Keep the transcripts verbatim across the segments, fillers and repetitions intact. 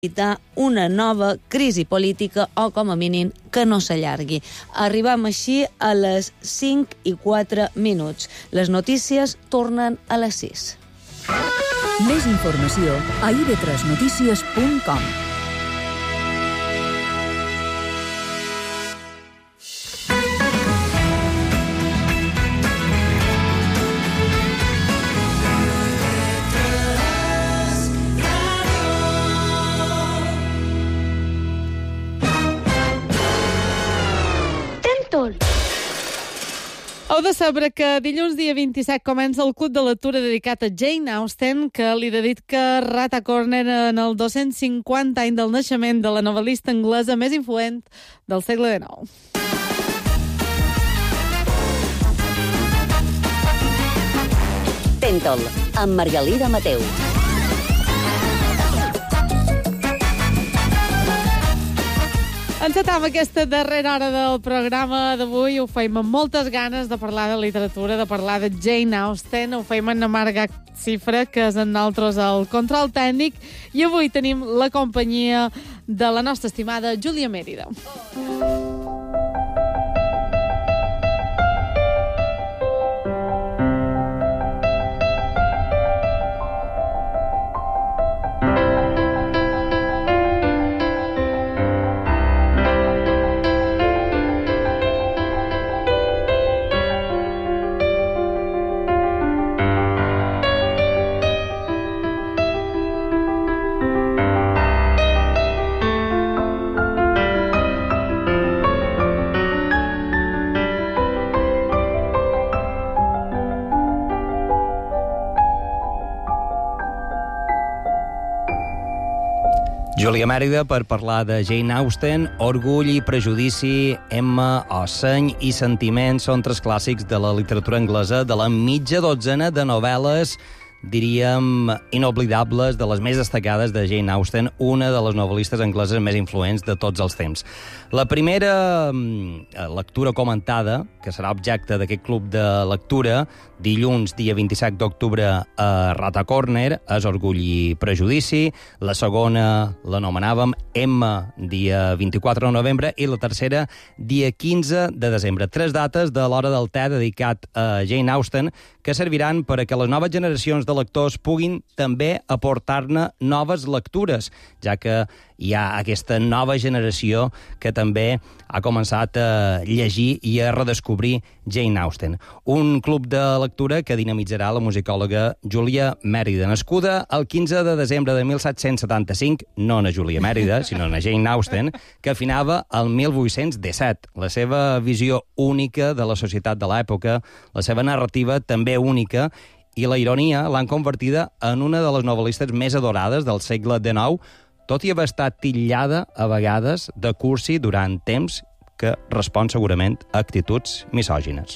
evitar una nova crisi política o, com a mínim, que no s'allargui. Arribam així a les cinc i quatre minuts. Les notícies tornen a les sis. Més informació a i ve tres notícies punt com. Heu de saber que dilluns dia vint-i-set comença el Club de Lectura dedicat a Jane Austen, que li dedica Rata Corner en el dos-cents cinquanta any del naixement de la novel·lista anglesa més influent del segle dinou. Tentol, amb Margalida Mateu. Encetam aquesta darrera hora del programa d'avui. Ho feim amb moltes ganes de parlar de literatura, de parlar de Jane Austen. Ho feim amb Marga Cifra, que és en nosaltres el control tècnic. I avui tenim la companyia de la nostra estimada Júlia Mèrida. Júlia Mèrida per parlar de Jane Austen. Orgull i prejudici, Emma o Seny i sentiment són tres clàssics de la literatura anglesa, de la mitja dotzena de novel·les, diríem, inoblidables, de les més destacades de Jane Austen, una de les novel·listes angleses més influents de tots els temps. La primera lectura comentada, que serà objecte d'aquest club de lectura, dilluns, dia vint-i-set d'octubre, a Rata Corner, és Orgull i prejudici. La segona l'anomenàvem Emma, dia vint-i-quatre de novembre, i la tercera, dia quinze de desembre. Tres dates de l'hora del te dedicat a Jane Austen que serviran per a que les noves generacions de lectors puguin també aportar-ne noves lectures, ja que hi ha aquesta nova generació que també ha començat a llegir i a redescobrir Jane Austen. Un club de lectura que dinamitzarà la musicòloga Júlia Mèrida, nascuda el quinze de desembre de mil set-cents setanta-cinc, no na Júlia Mèrida, sinó na Jane Austen, que afinava el mil vuit-cents disset. La seva visió única de la societat de l'època, la seva narrativa també única, i la ironia l'han convertida en una de les novel·listes més adorades del segle dinou, tot i haver estat titllada a vegades de cursi durant temps, que respon segurament a actituds misògines.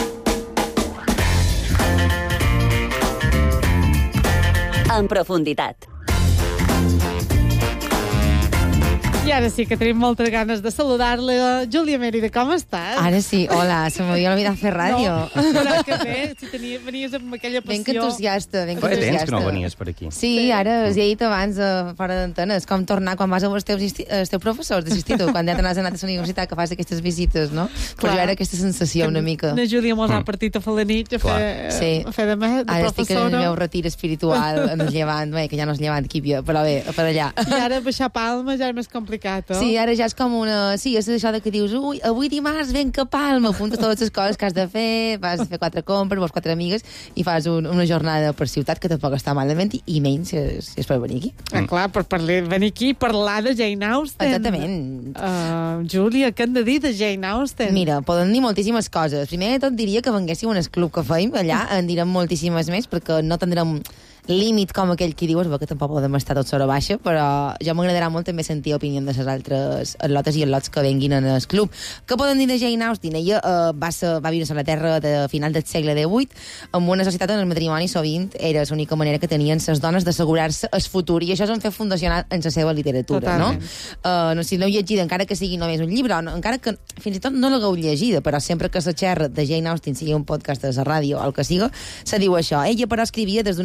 En profunditat. I ara sí que tenim moltes ganes de saludar-la. Júlia Mèrida, com estàs? Ara sí, hola, se m'havia oblidat fer ràdio. No, però que bé, si tenia, venies amb aquella passió. Ben que entusiasta, ben que Fa entusiasta. temps que no venies per aquí. Sí, sí. Ara us he dit abans, uh, fora d'antena, és com tornar quan vas amb els teus, els teus professors d'institut, quan ja t'anaves anat a la universitat, que fas aquestes visites, no? Però jo era aquesta sensació una mica. La Júlia mos ha partit a fer la nit, a fer, sí. a fer de, me, de ara professora. estic en el meu retir espiritual, en el llevant, bé, que ja no és llevant, Quípia, però bé, per allà. I ara baixar Palma ja és més complicat, oh? Sí, ara ja és com una... Sí, és això de que dius, ui, avui dimarts venc a Palma, apuntes totes les coses que has de fer, vas a fer quatre compres, vols quatre amigues, i fas un, una jornada per ciutat que tampoc està malament, i, i menys si és, si és per venir aquí. Ah, clar, per parlar, venir aquí i parlar de Jane Austen. Exactament. Uh, Júlia, què hem de dir de Jane Austen? Mira, poden dir moltíssimes coses. Primer de tot diria que venguéssiu en el club que feim, allà en direm moltíssimes més, perquè no tindrem límit com aquell que dius, perquè tampoc podem estar tot sobre baixa, però ja m'agradarà molt també sentir opinió de les altres atlotes i atlots que venguin en el club. Què poden dir de Jane Austen? Ella eh, va, ser, va viure a la Terra de final del segle divuit, amb una societat on el matrimoni sovint era l'única manera que tenien les dones d'assegurar-se el futur, i això és on fer fundacionar en la seva literatura. Totalment. No? Uh, no sé si l'heu llegida, encara que sigui només un llibre, no, encara que fins i tot no l'hagueu llegida, però sempre que se xerra de Jane Austen, sigui un podcast de la ràdio o el que siga, se diu això. Ella, però, escrivia des d'una mirada molt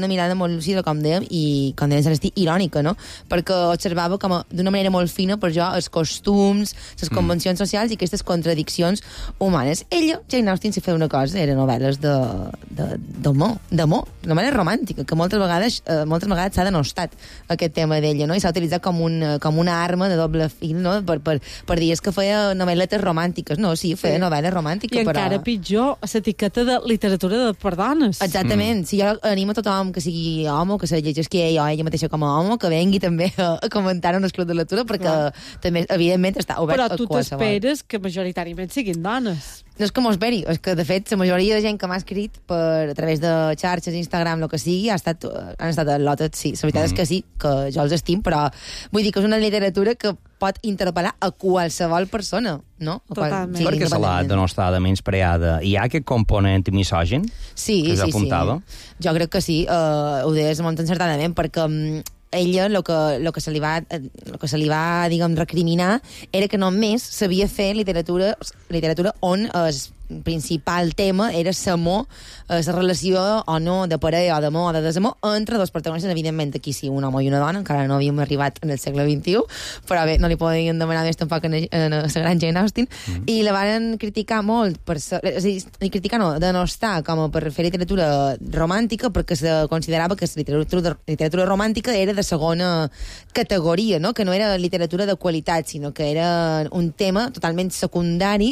molt lúcida, com dèiem, i, com dèiem, Celestí, irònica, no? Perquè observava com a, d'una manera molt fina, per jo, els costums, les convencions mm. socials i aquestes contradiccions humanes. Ella, Jane Austen, si feia una cosa, eren novel·les de, de, d'amor, d'amor, novel·la romàntica, que moltes vegades, eh, moltes vegades s'ha denostat aquest tema d'ella, no? I s'ha utilitzat com, un, com una arma de doble fil, no? Per, per, per dir que feia novel·letes romàntiques. No, sí, feia sí. novel·la romàntica, I però... encara pitjor, a l'etiqueta de literatura de per dones. Exactament. Mm. Si jo animo a tothom que sigui home, que se llegeixi ella o ella mateixa com a home, que vengui també a, a comentar en el Club de Lectura, perquè Clar. també, evidentment, està obert però a qualsevol. Però tu t'esperes que majoritàriament siguin dones. No és que m'ho esperi, és que, de fet, la majoria de gent que m'ha escrit per, a través de xarxes, Instagram, el que sigui, ha estat, han estat lotes, sí. La veritat mm. és que sí, que jo els estim, però vull dir que és una literatura que pot interpel·lar a qualsevol persona, no? A Totalment. Qual, Perquè se l'ha denostada, menyspreada. Hi ha aquest component misògin sí, que sí, apuntava? Sí. Jo crec que sí, uh, ho deies molt encertadament, perquè um, ella, el que, lo que se li va, lo que se li va, diguem, recriminar era que només sabia fer literatura, literatura on es principal tema era l'amor, la relació o no de parella o d'amor o de desamor entre dos protagonistes, evidentment aquí sí, un home i una dona, encara no havíem arribat en el segle vint-i-u, però bé, no li podien demanar més tampoc en la gran Jane Austen, mm. i la van criticar molt, per, és a dir, criticar no, denostar com a per fer literatura romàntica, perquè se considerava que la literatura, literatura romàntica era de segona categoria, no? Que no era literatura de qualitat, sinó que era un tema totalment secundari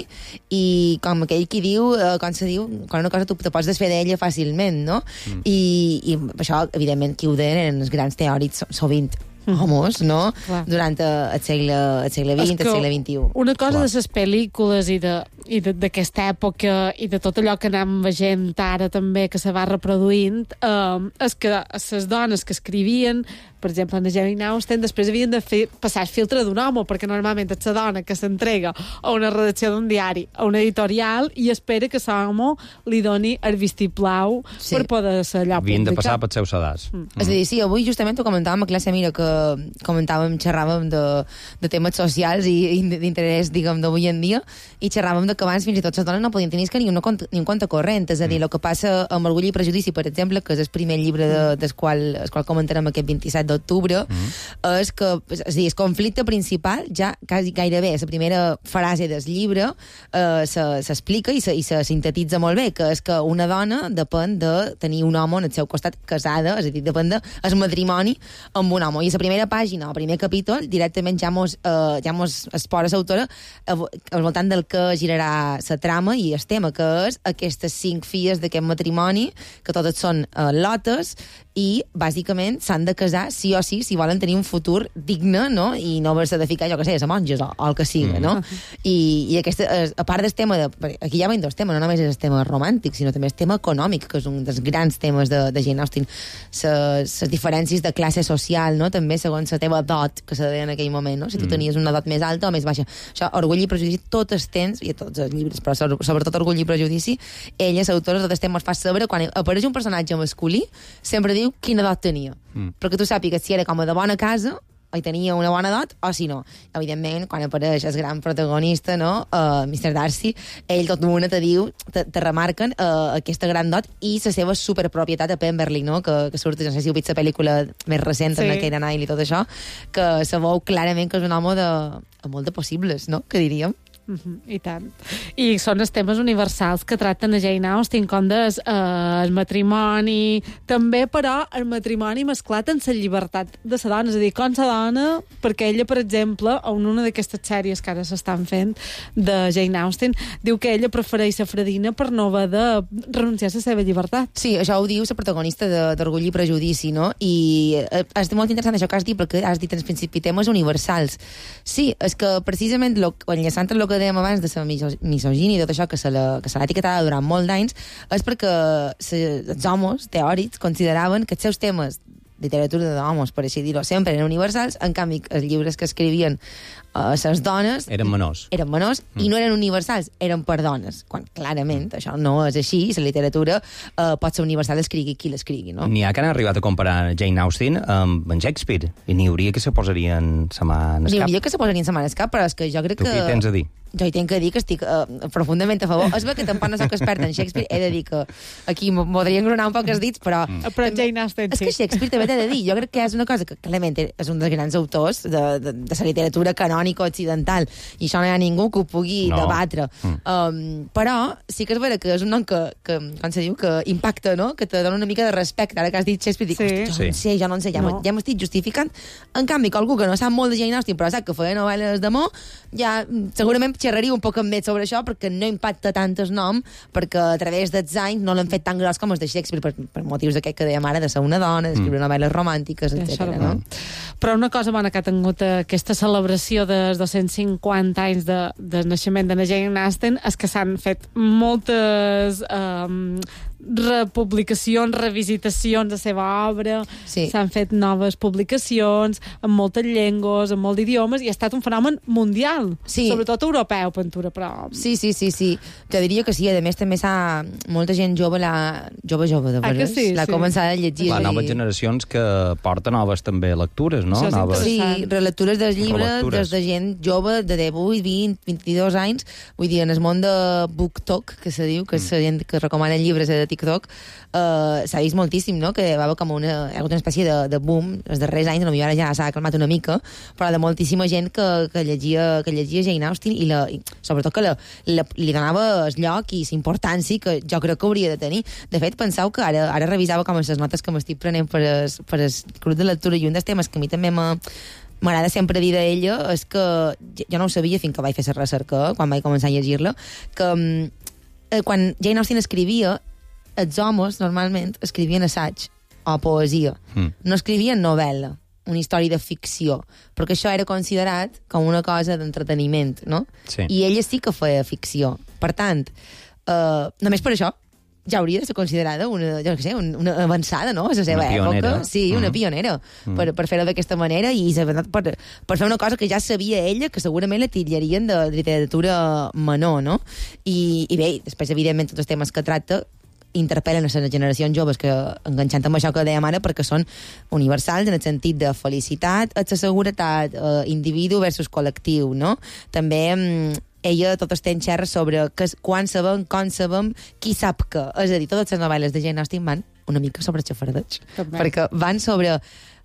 i com aquell qui diu, eh, com se diu, quan una cosa tu te pots desfer d'ella fàcilment, no? Mm. I, I això, evidentment, qui ho deien eren els grans teòrics, sovint homes, no? Clar. Durant el segle, el segle vint, el segle vint-i-u. Una cosa Clar. de les pel·lícules i de i d'aquesta època i de tot allò que anem veient ara també que se va reproduint eh, és que les dones que escrivien, per exemple, en Jane Austen, després havien de fer passar el filtre d'un home, perquè normalment és la dona que s'entrega a una redacció d'un diari, a una editorial, i espera que l'home li doni el vistiplau sí. per poder ser allò havien publicat. de passar pel seu sedàs. Mm. És a dir, sí, avui justament ho comentàvem a classe, mira, que comentàvem, xerràvem de, de temes socials i, i d'interès, diguem, d'avui en dia, i xerràvem de que abans fins i tot les dones no podien tenir ni, una compte, ni un compte corrent, és a dir, mm. el que passa amb Orgull i Prejudici, per exemple, que és el primer llibre de, del qual, el qual comentarem aquest vint-i-set d'octubre, mm. és que, és a dir, el conflicte principal, ja quasi gairebé, la primera frase del llibre eh, s'explica i se, i se sintetitza molt bé, que és que una dona depèn de tenir un home en el seu costat casada, és a dir, depèn del matrimoni amb un home. I a la primera pàgina, el primer capítol, directament ja mos, eh, ja mos exposa l'autora al voltant del que girarà la trama i el tema, que és aquestes cinc filles d'aquest matrimoni, que totes són eh, lotes, i bàsicament s'han de casar sí o sí si volen tenir un futur digne, no? I no haver-se de ficar, jo que sé, a monges o, o el que siga, no? I, i aquesta, a part del tema de... Aquí hi ha dos temes, no només és el tema romàntic, sinó també el tema econòmic, que és un dels grans temes de, de Jane Austen. Les diferències de classe social, no? També segons la teva dot, que se deia en aquell moment, no? Si tu tenies una dot més alta o més baixa. Això, Orgull i Prejudici, tot el temps, i a tots els llibres, però sobretot Orgull i Prejudici, ella, l'autora, tot el temps fa saber quan apareix un personatge masculí, sempre diu quina dot tenia. Mm. Perquè tu sàpigues si era com a de bona casa o hi tenia una bona dot o si no. Evidentment, quan apareix el gran protagonista, no? Uh, mister Darcy, ell tot d'una te diu, te, te remarquen uh, aquesta gran dot i la seva superpropietat a Pemberley, no? Que, que surt, no sé si heu vist la pel·lícula més recent, sí. amb la Keira Knightley i tot això, que se veu clarament que és un home de, de molt de possibles, no? Que diríem. Uh-huh, i tant. I són els temes universals que tracten a Jane Austen, com des, eh, el matrimoni, també, però, el matrimoni mesclat amb la llibertat de la dona, és a dir, com la dona, perquè ella, per exemple, en una d'aquestes sèries que ara s'estan fent de Jane Austen, diu que ella prefereix la Fredina per no haver de renunciar a la seva llibertat. Sí, això ho diu la protagonista d'Orgull i Prejudici, no? I eh, és molt interessant això que has dit, perquè has dit en principi temes universals. Sí, és que precisament, lo, enllaçant el que dèiem abans de la misogínia i tot això que se l'ha etiquetada durant molt d'anys, és perquè els homes teòrics consideraven que els seus temes, literatura d'homes, per així dir-ho, sempre eren universals, en canvi els llibres que escrivien a les dones... Eren menors. Eren menors mm. i no eren universals, eren per dones, quan clarament mm. això no és així, i la literatura eh, pot ser universal, escrigui qui l'escrigui, no? N'hi ha que han arribat a comparar Jane Austen amb en Shakespeare, i n'hi hauria que se posarien sa mà en el cap. N'hi hauria que se posarien sa mà en el cap, però és que jo crec tu que... què tens a dir? jo hi tinc que dir que estic uh, profundament a favor. És bé que tampoc no soc experta en Shakespeare, he de dir que aquí m'ho podria engronar un poc els dits, però... Mm. Però Jane Austen, sí. És que Shakespeare també t'he de dir, jo crec que és una cosa que clarament és un dels grans autors de, de, de la literatura canònica occidental, i això no hi ha ningú que ho pugui no. debatre. Mm. Um, però sí que és vera que és un nom que, que, com se diu, que impacta, no? Que te dona una mica de respecte. Ara que has dit Shakespeare, dic, sí. jo no sé, jo no en sé, ja, no. ja m'estic justificant. En canvi, que algú que no sap molt de Jane Austen, però sap que feia novel·les d'amor, ja segurament xerraria un poc amb més sobre això, perquè no impacta tant el nom, perquè a través dels anys no l'han fet tan gros com els de Shakespeare, per, per motius d'aquest que dèiem ara, de ser una dona, d'escriure mm. novel·les romàntiques, etcètera. No? Però una cosa bona que ha tingut aquesta celebració dels dos-cents cinquanta anys de, del naixement de Jane Austen és que s'han fet moltes... Um, republicacions, revisitacions de la seva obra, sí. s'han fet noves publicacions en moltes llengües, en molts idiomes, i ha estat un fenomen mundial, sí. sobretot europeu, pintura, però... Sí, sí, sí, sí. Te diria que sí, a més també s'ha... molta gent jove l'ha... jove, jove, de veres, ah, sí, l'ha sí. començat a llegir. Les noves generacions que porten noves també lectures, no? Noves... Sí, relectures dels llibres, des de gent jove, de divuit, vint, vint-i-dos anys, vull dir, en el món de BookTok, que se diu, que és mm. la gent que recomana llibres de TikTok, uh, s'ha vist moltíssim, no? Que va haver com una, una espècie de, de boom els darrers anys, potser ara ja s'ha calmat una mica, però de moltíssima gent que, que, llegia, que llegia Jane Austen i, la, i sobretot que la, la, li donava el lloc i la importància que jo crec que hauria de tenir. De fet, penseu que ara, ara revisava com les notes que m'estic prenent per el, per el grup de lectura, i un dels temes que a mi també m'ha m'agrada sempre dir d'ella és que jo no ho sabia fins que vaig fer la recerca, quan vaig començar a llegir-la, que eh, quan Jane Austen escrivia, els homes normalment escrivien assaig o poesia, mm. no escrivien novel·la, una història de ficció, perquè això era considerat com una cosa d'entreteniment, no? Sí. I ella sí que feia ficció. Per tant, eh, només per això ja hauria de ser considerada una, jo què sé, una avançada, no?, a la seva una pionera. època. Sí, una mm. pionera, mm. per, per fer-ho d'aquesta manera i per, per fer una cosa que ja sabia ella, que segurament la titllarien de literatura menor, no? I, i bé, després, evidentment, tots els temes que tracta interpel·len a les generacions joves, que enganxant amb això que dèiem ara, perquè són universals en el sentit de felicitat, la seguretat, eh, individu versus col·lectiu, no? També mm, ella tot estem xerra sobre que, quan sabem, com sabem, qui sap què. És a dir, totes les novel·les de Jane Austen van una mica sobre xafardeig, perquè van sobre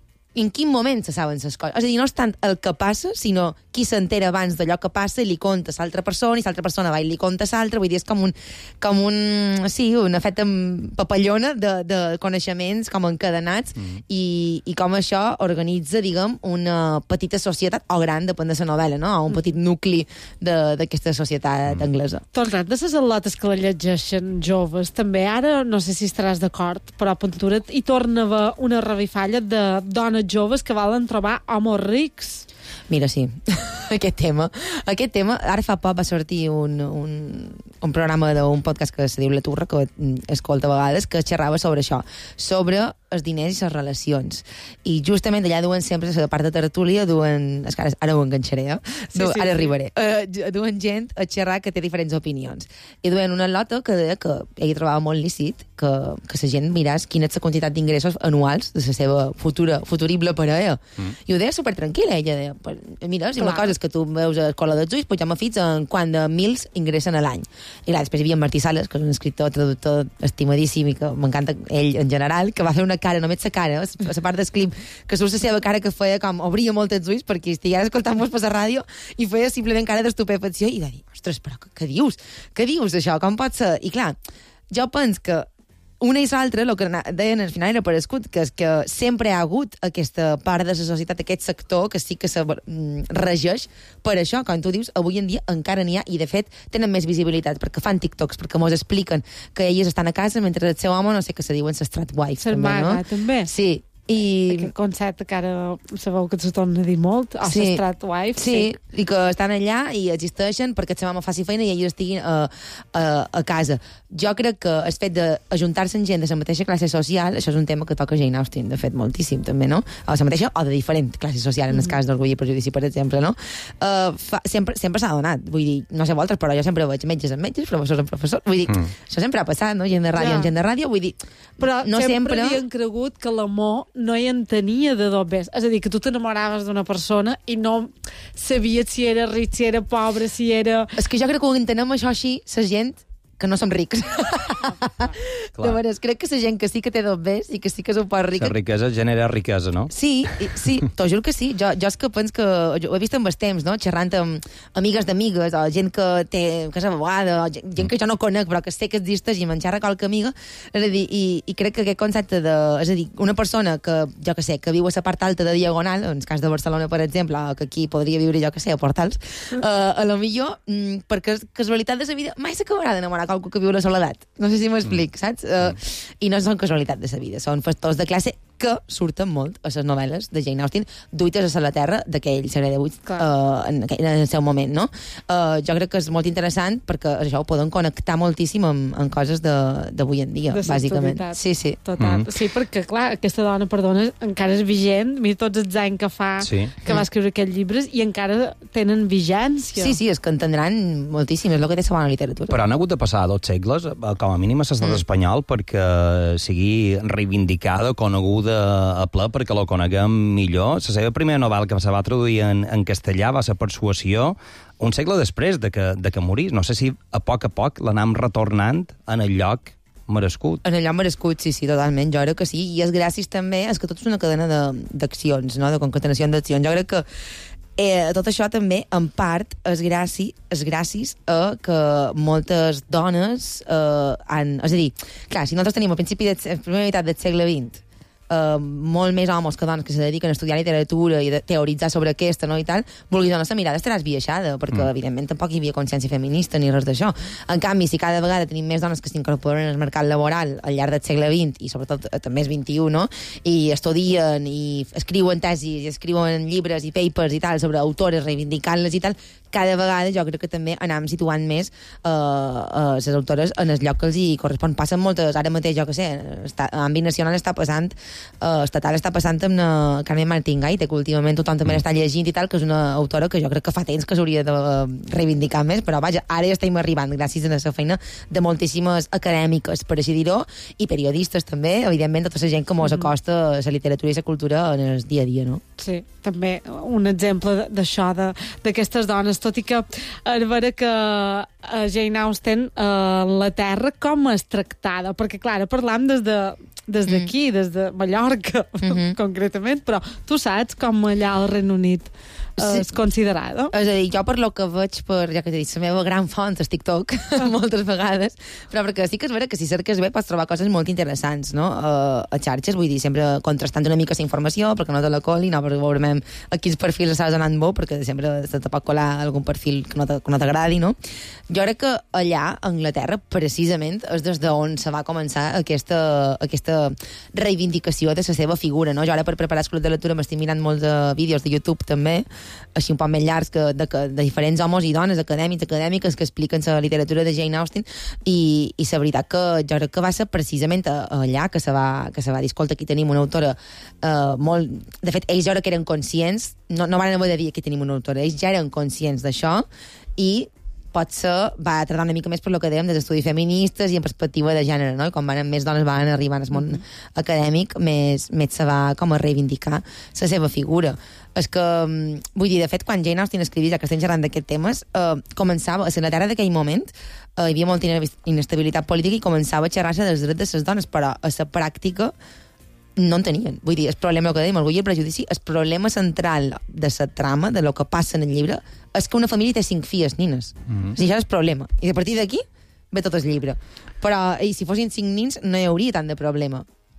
en quin moment se saben les coses. És a dir, no és tant el que passa, sinó qui s'entera abans d'allò que passa i li conta a l'altra persona, i l'altra persona va i li conta a l'altra. Vull dir, és com un, com un sí, una feta papallona de, de coneixements com encadenats, mm. i, i com això organitza, diguem, una petita societat, o gran, depèn de la novel·la, no? O un petit nucli d'aquesta societat mm. anglesa. Tornat, de les al·lotes que la llegeixen joves, també ara, no sé si estaràs d'acord, però a Puntura hi torna a haver una revifalla de dones joves que volen trobar homes rics. Mira, sí, aquest tema. Aquest tema, ara fa poc va sortir un, un, un programa d'un podcast que se diu La Turra, que escolta a vegades, que xerrava sobre això, sobre els diners i les relacions. I justament allà duen sempre, a la part de tertúlia, duen... És que ara, ara ho enganxaré, eh? Sí, du, sí, ara sí. arribaré. Uh, duen gent a xerrar que té diferents opinions. I duen una lota que deia que ella trobava molt lícit que, que la gent miràs quina és la quantitat d'ingressos anuals de la seva futura, futurible parella. Mm. I ho deia supertranquil·la. Ella deia, mira, si una cosa és que tu veus a cola dels ulls, doncs ja me fix en quant de mils ingressen a l'any. I clar, després hi havia Martí Sales, que és un escriptor, traductor estimadíssim i que m'encanta ell en general, que va fer una cara, només la cara, a la part del clip, que surt la seva cara que feia com, obria molt els ulls perquè estigués escoltant-vos per la ràdio i feia simplement cara d'estupefacció i de dir, ostres, però què, què dius? Què dius d'això? Com pot ser? I clar, jo penso que una i l'altra, el que deien al final era per escut, que és que sempre hi ha hagut aquesta part de la societat, aquest sector, que sí que se regeix per això, com tu dius, avui en dia encara n'hi ha, i de fet tenen més visibilitat, perquè fan TikToks, perquè mos expliquen que elles estan a casa mentre el seu home, no sé què se diuen, l'estrat wife. Ser maga, no? També. Sí. I... Aquest concepte que ara sabeu que se torna a dir molt, o sí. l'estrat wife. Sí. sí, i que estan allà i existeixen perquè la seva mama faci feina i elles estiguin a, a, a casa. jo crec que el fet d'ajuntar-se amb gent de la mateixa classe social, això és un tema que toca Jane Austen, de fet, moltíssim, també, no? O la mateixa o de diferent classe social, en el cas d'Orgull i Prejudici, per exemple, no? Uh, fa, sempre sempre s'ha donat, vull dir, no sé vosaltres, però jo sempre veig metges amb metges, professors amb professors, vull dir, mm. això sempre ha passat, no? Gent de ràdio ja. amb gent de ràdio, vull dir, però no sempre, sempre havien cregut que l'amor no hi entenia de dos bes. És a dir, que tu t'enamoraves d'una persona i no sabies si era ric, si era pobre, si era... És que jo crec que ho entenem això així, la gent que no som rics. De veres, crec que la gent que sí que té dos bes i que sí que és un poc rica... La riquesa genera riquesa, no? Sí, sí, t'ho juro que sí. Jo, jo és que penso que... Jo ho he vist amb els temps, no? Xerrant amb amigues d'amigues, o gent que té... que és abogada, o gent que jo no conec, però que sé que existeix i me'n xerra qualque amiga. És a dir, i, i crec que aquest concepte de... És a dir, una persona que, jo que sé, que viu a la part alta de Diagonal, en el cas de Barcelona, per exemple, o que aquí podria viure, jo que sé, a Portals, uh, a lo millor, mm, per casualitat de la vida, mai s'acabarà d'enamorar qualcú que viu la soledat. No sé si m'explic, mm. saps? Uh, I no són casualitat de la vida, són factors de classe que surten molt a les novel·les de Jane Austen, duites a la terra d'aquell segle divuit uh, en, en el seu moment, no? Uh, jo crec que és molt interessant perquè això ho poden connectar moltíssim amb, amb coses d'avui en dia, de bàsicament. Sí, sí. Total. Mm. Sí, perquè, clar, aquesta dona, perdona, encara és vigent, mira tots els anys que fa sí. que va escriure aquests llibres i encara tenen vigència. Sí, sí, és que entendran moltíssim, és el que té la bona literatura. Però han hagut de passar dos segles, com a mínim a l'estat mm. espanyol, perquè sigui reivindicada, coneguda a ple perquè la coneguem millor. La seva primera novel·la que se va traduir en, en castellà va ser Persuasió, un segle després de que, de que morís. No sé si a poc a poc l'anam retornant en el lloc merescut. En el lloc merescut, sí, sí, totalment. Jo crec que sí. I és gràcies també, és que tot és una cadena d'accions, no? De concatenació d'accions. Jo crec que Eh, tot això també, en part, és gràcies, és gràcies a que moltes dones eh, han... És a dir, clar, si nosaltres tenim a principi de la primera meitat del segle vint Uh, molt més homes que dones que se dediquen a estudiar literatura i de teoritzar sobre aquesta, no, i tal, vulguis donar la mirada estaràs esbiaixada, perquè mm. evidentment tampoc hi havia consciència feminista ni res d'això. En canvi, si cada vegada tenim més dones que s'incorporen al mercat laboral al llarg del segle vint i sobretot també el vint-i-u, no? I estudien i escriuen tesis i escriuen llibres i papers i tal sobre autores reivindicant-les i tal, cada vegada jo crec que també anem situant més uh, uh, les autores en el lloc que els hi correspon. Passen moltes, ara mateix, jo que sé, està, en àmbit nacional està passant, uh, estatal està passant amb la Carmen Martín Gaite, que últimament tothom també l'està llegint i tal, que és una autora que jo crec que fa temps que s'hauria de reivindicar més, però vaja, ara ja estem arribant gràcies a la feina de moltíssimes acadèmiques, per així dir-ho, i periodistes també, evidentment tota la gent que mos acosta a la literatura i la cultura en el dia a dia, no? Sí, també un exemple d'això, d'aquestes dones, tot i que a veure que a Jane Austen a la Terra com és tractada, perquè clar, parlam des de des d'aquí, mm. des de Mallorca mm-hmm. concretament, però tu saps com allà al Regne Unit sí. és considerada? És a dir, jo per lo que veig per, ja que t'he dit, la meva gran font és TikTok, moltes vegades, però perquè sí que és vera que si cerques bé pots trobar coses molt interessants, no? Uh, a xarxes, vull dir, sempre contrastant una mica la informació, perquè no te la coli, no, perquè veurem a quins perfils estàs anant bo, perquè sempre se te pot colar algun perfil que no t'agradi, no? Jo crec que allà, a Anglaterra, precisament, és des d'on se va començar aquesta, aquesta reivindicació de la seva figura, no? Jo ara per preparar el club de lectura m'estic mirant molts de vídeos de YouTube també, així un poc més llargs que, de, de diferents homes i dones, acadèmics, acadèmiques que expliquen la literatura de Jane Austen i, i la veritat que jo crec que va ser precisament allà que se va, que se va dir, escolta, aquí tenim una autora eh, molt... De fet, ells ja que eren conscients, no, no van haver de dir que tenim una autora, ells ja eren conscients d'això i potser va tardar una mica més per lo que dèiem dels estudis feministes i en perspectiva de gènere, no? I quan van, més dones van arribar al món mm-hmm. acadèmic, més, més se va com a reivindicar la seva figura. És que, vull dir, de fet, quan Jane Austen escrivia, ja que estem xerrant d'aquests temes, eh, començava, a la Terra d'aquell moment, eh, hi havia molta inestabilitat política i començava a xerrar-se dels drets de les dones, però a la pràctica no en tenien. Vull dir, el problema, el que dèiem, Orgull i el Prejudici, el problema central de la trama, de lo que passa en el llibre, és que una família té cinc filles nines. Mm-hmm. O sigui, això és el problema. I a partir d'aquí ve tot el llibre. Però, i si fossin cinc nins, no hi hauria tant de problema.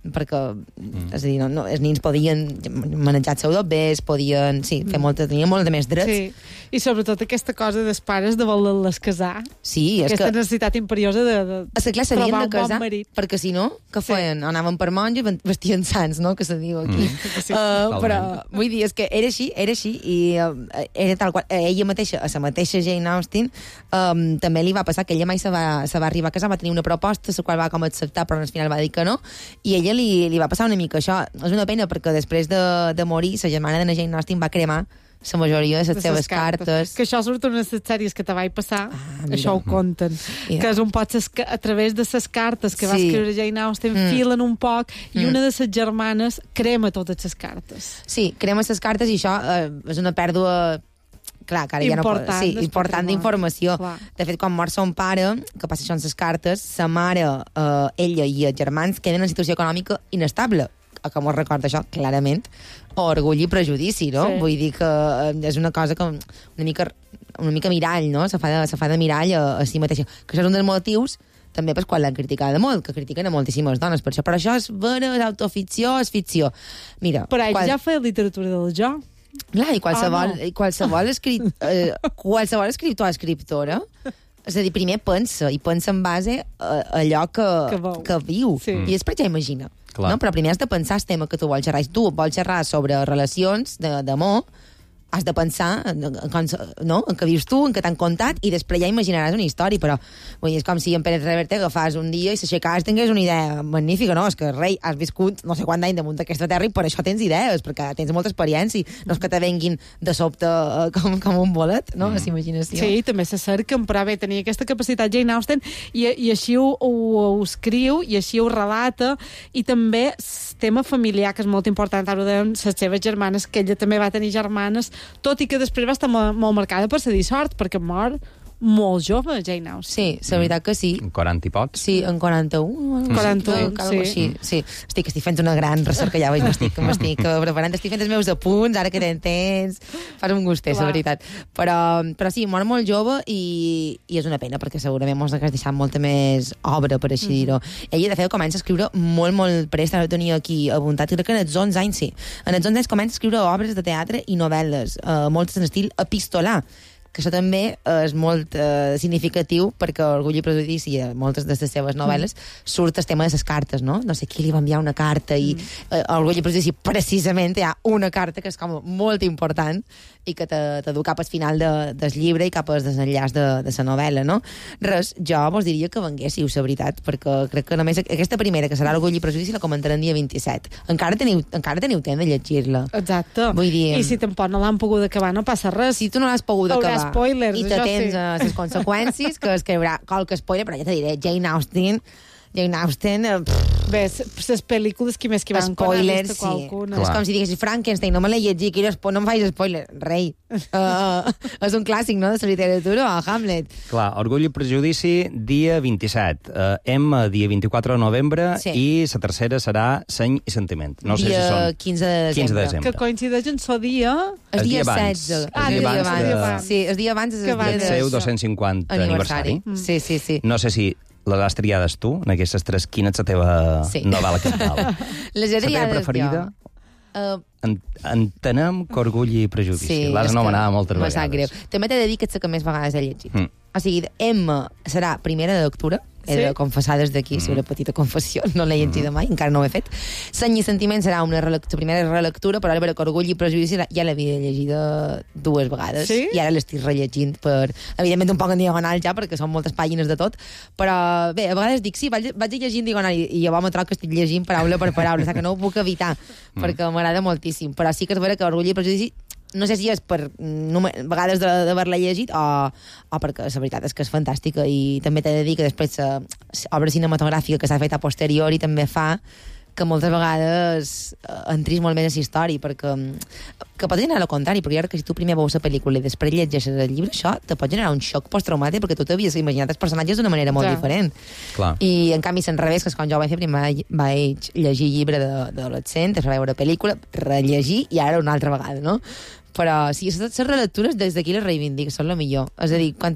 perquè mm. és a dir, no, no, els nins podien manejar els seus dobbers, podien sí, fer molta, tenien molt de més drets. Sí. I sobretot aquesta cosa dels pares de voler-les casar. Sí, és aquesta que... necessitat imperiosa de, de és que clar, s'havien trobar de un casar, bon marit. perquè si no, què Sí. feien? Anaven per monja i vestien sants, no?, que se diu aquí. Mm. Sí. Uh, però, vull dir, és que era així, era així, i uh, era tal qual. Ella mateixa, a la mateixa Jane Austen, um, també li va passar que ella mai se va, se va arribar a casar, va tenir una proposta, la qual va com acceptar, però al final va dir que no, i ella li, li va passar una mica això. És una pena, perquè després de, de morir, la germana de Jane Austen va cremar la majoria de les de seves ses cartes. cartes. Que això surt en les sèries que te vaig passar, Ah, això ho conten. Mira. Que és un poc ses, a través de les cartes que va Sí. escriure Jane Austen, Mm. filen un poc, i Mm. una de les germanes crema totes les cartes. Sí, crema les cartes i això eh, és una pèrdua clar, que ara ja no pot... Important Sí, del important patrimoni. d'informació. Clar. De fet, quan mor son pare, que passa això amb les cartes, sa mare, eh, ella i els germans queden en situació econòmica inestable. A que mos recorda això, clarament, orgull i prejudici, no? Sí. Vull dir que eh, és una cosa que una mica, una mica mirall, no? Se fa de, se fa de mirall a, a si mateixa. Que això és un dels motius també per quan l'han criticada molt, que critiquen a moltíssimes dones per això. Però això és vera, és autoficció, és ficció. Mira... Però ell quan... ja feia literatura del jo. Clar, i qualsevol, Ah, no. i qualsevol, escrit, eh, qualsevol escriptor o escriptora, és a dir, primer pensa, i pensa en base a allò que, Que veu. que viu. Sí. I després ja imagina. Clar. No? Però primer has de pensar el tema que tu vols xerrar. Si tu vols xerrar sobre relacions de- d'amor, has de pensar en, en, en, no? en què vius tu, en què t'han contat, i després ja imaginaràs una història, però vull dir, és com si en Pérez Reverte agafàs un dia i s'aixecàs, tingués una idea magnífica, no? És que, rei, has viscut no sé quant d'any damunt d'aquesta terra i per això tens idees, perquè tens molta experiència, no és que te venguin de sobte eh, com, com un bolet, no? Mm. La imaginació. Sí, també se cerquen, però bé, tenia aquesta capacitat Jane Austen i, i així ho, ho, ho escriu i així ho relata, i també el tema familiar, que és molt important, ara ho dèiem, les seves germanes, que ella també va tenir germanes, tot i que després va estar molt, molt marcada per la dissort, perquè mor molt jove, Jane Austen. Sí, la veritat que sí. quaranta i pocs. Sí, en quaranta-un. quaranta-un, sí. sí. sí. Estic, estic fent una gran recerca, ja veig, m'estic, m'estic preparant, estic fent els meus apunts, ara que tens temps, fas un gustet, la veritat. Però, però sí, mor molt jove i, i és una pena, perquè segurament mos hagués deixat molta més obra, per així dir-ho. Ella, de fet, comença a escriure molt, molt prest, ara ho tenia aquí apuntat, crec que en els onze anys, sí. En els onze anys comença a escriure obres de teatre i novel·les, eh, moltes en estil epistolar, que això també és molt eh, significatiu, perquè Orgull i Prejudici, a moltes de les seves novel·les, surt el tema de les cartes, no? No sé qui li va enviar una carta, i eh, Orgull i Prejudici, precisament, hi ha una carta que és com molt important i que t'edu cap al final de, del llibre i cap al desenllaç de, de la novel·la, no? Res, jo vos diria que venguéssiu, la veritat, perquè crec que només aquesta primera, que serà Orgull i Prejudici, la comentarem dia vint-i-set. Encara teniu, encara teniu temps de llegir-la. Exacte. Vull dir... I si tampoc no l'han pogut acabar, no passa res. Si tu no l'has pogut Haurà acabar spoilers, i això t'atens sí. a les conseqüències, que es que hi haurà qualque spoiler, però ja te diré, Jane Austen, Jane Austen, eh, pff, Bé, les pel·lícules que més que van spoilers, vist sí. qualcuna. És com si diguessis Frankenstein, no me l'he llegit, que no em facis spoiler. Rei. Uh, és un clàssic, no?, de la literatura, o Hamlet. Clar, Orgull i Prejudici, dia vint-i-set. Uh, Emma, dia vint-i-quatre de novembre, Sí. i la tercera serà Seny i Sentiment. No sé dia si són quinze de desembre. quinze de desembre. Que coincideix en so dia... El El dia dia abans. setze. El El dia dia abans abans. de- Sí, el dia abans és Que el va dia El de- de seu dos-cents cinquanta aniversari. aniversari. Sí, sí, sí. No sé si les has triades tu, en aquestes tres. Quina és la teva Sí. novel·la capital? Les La teva Adriades, preferida? jo. Uh, En, entenem que Orgull i Prejudici. sí, L'has és que anomenada moltes me vegades. sap greu. També t'he de dir que ets la que més vegades he llegit. Mm. O sigui, Emma serà primera de lectura, he Sí? de confessar des d'aquí, mm. una petita confessió, no l'he llegida mai, encara no ho he fet. Seny i Sentiment serà una relectura, primera relectura, però ara veure que Orgull i Prejudici ja l'havia llegida dues vegades, Sí? i ara l'estic rellegint per, evidentment, un poc en diagonal ja, perquè són moltes pàgines de tot, però bé, a vegades dic, sí, vaig, vaig llegint diagonal, i, i llavors me trobo que estic llegint paraula per paraula, que no ho puc evitar, mm. perquè m'agrada moltíssim, però sí que és vera que Orgull i Prejudici, no sé si és per número, vegades d'haver-la llegit o, o perquè la veritat és que és fantàstica, i també t'he de dir que després l'obra cinematogràfica que s'ha fet a posteriori també fa que moltes vegades eh, entris molt més a la història, perquè que pot generar el contrari, perquè jo crec que si tu primer veus la pel·lícula i després llegeixes el llibre, això te pot generar un xoc posttraumàtic perquè tu t'havies imaginat els personatges d'una manera molt Clar. diferent. Clar. I en canvi, s'enrevés, que és quan jo ho vaig fer, primer vaig llegir llibre d'adolescent, després vaig veure pel·lícula, rellegir, i ara una altra vegada, no? Però sí, les relectures des d'aquí les reivindic, són la millor. És a dir, quan tu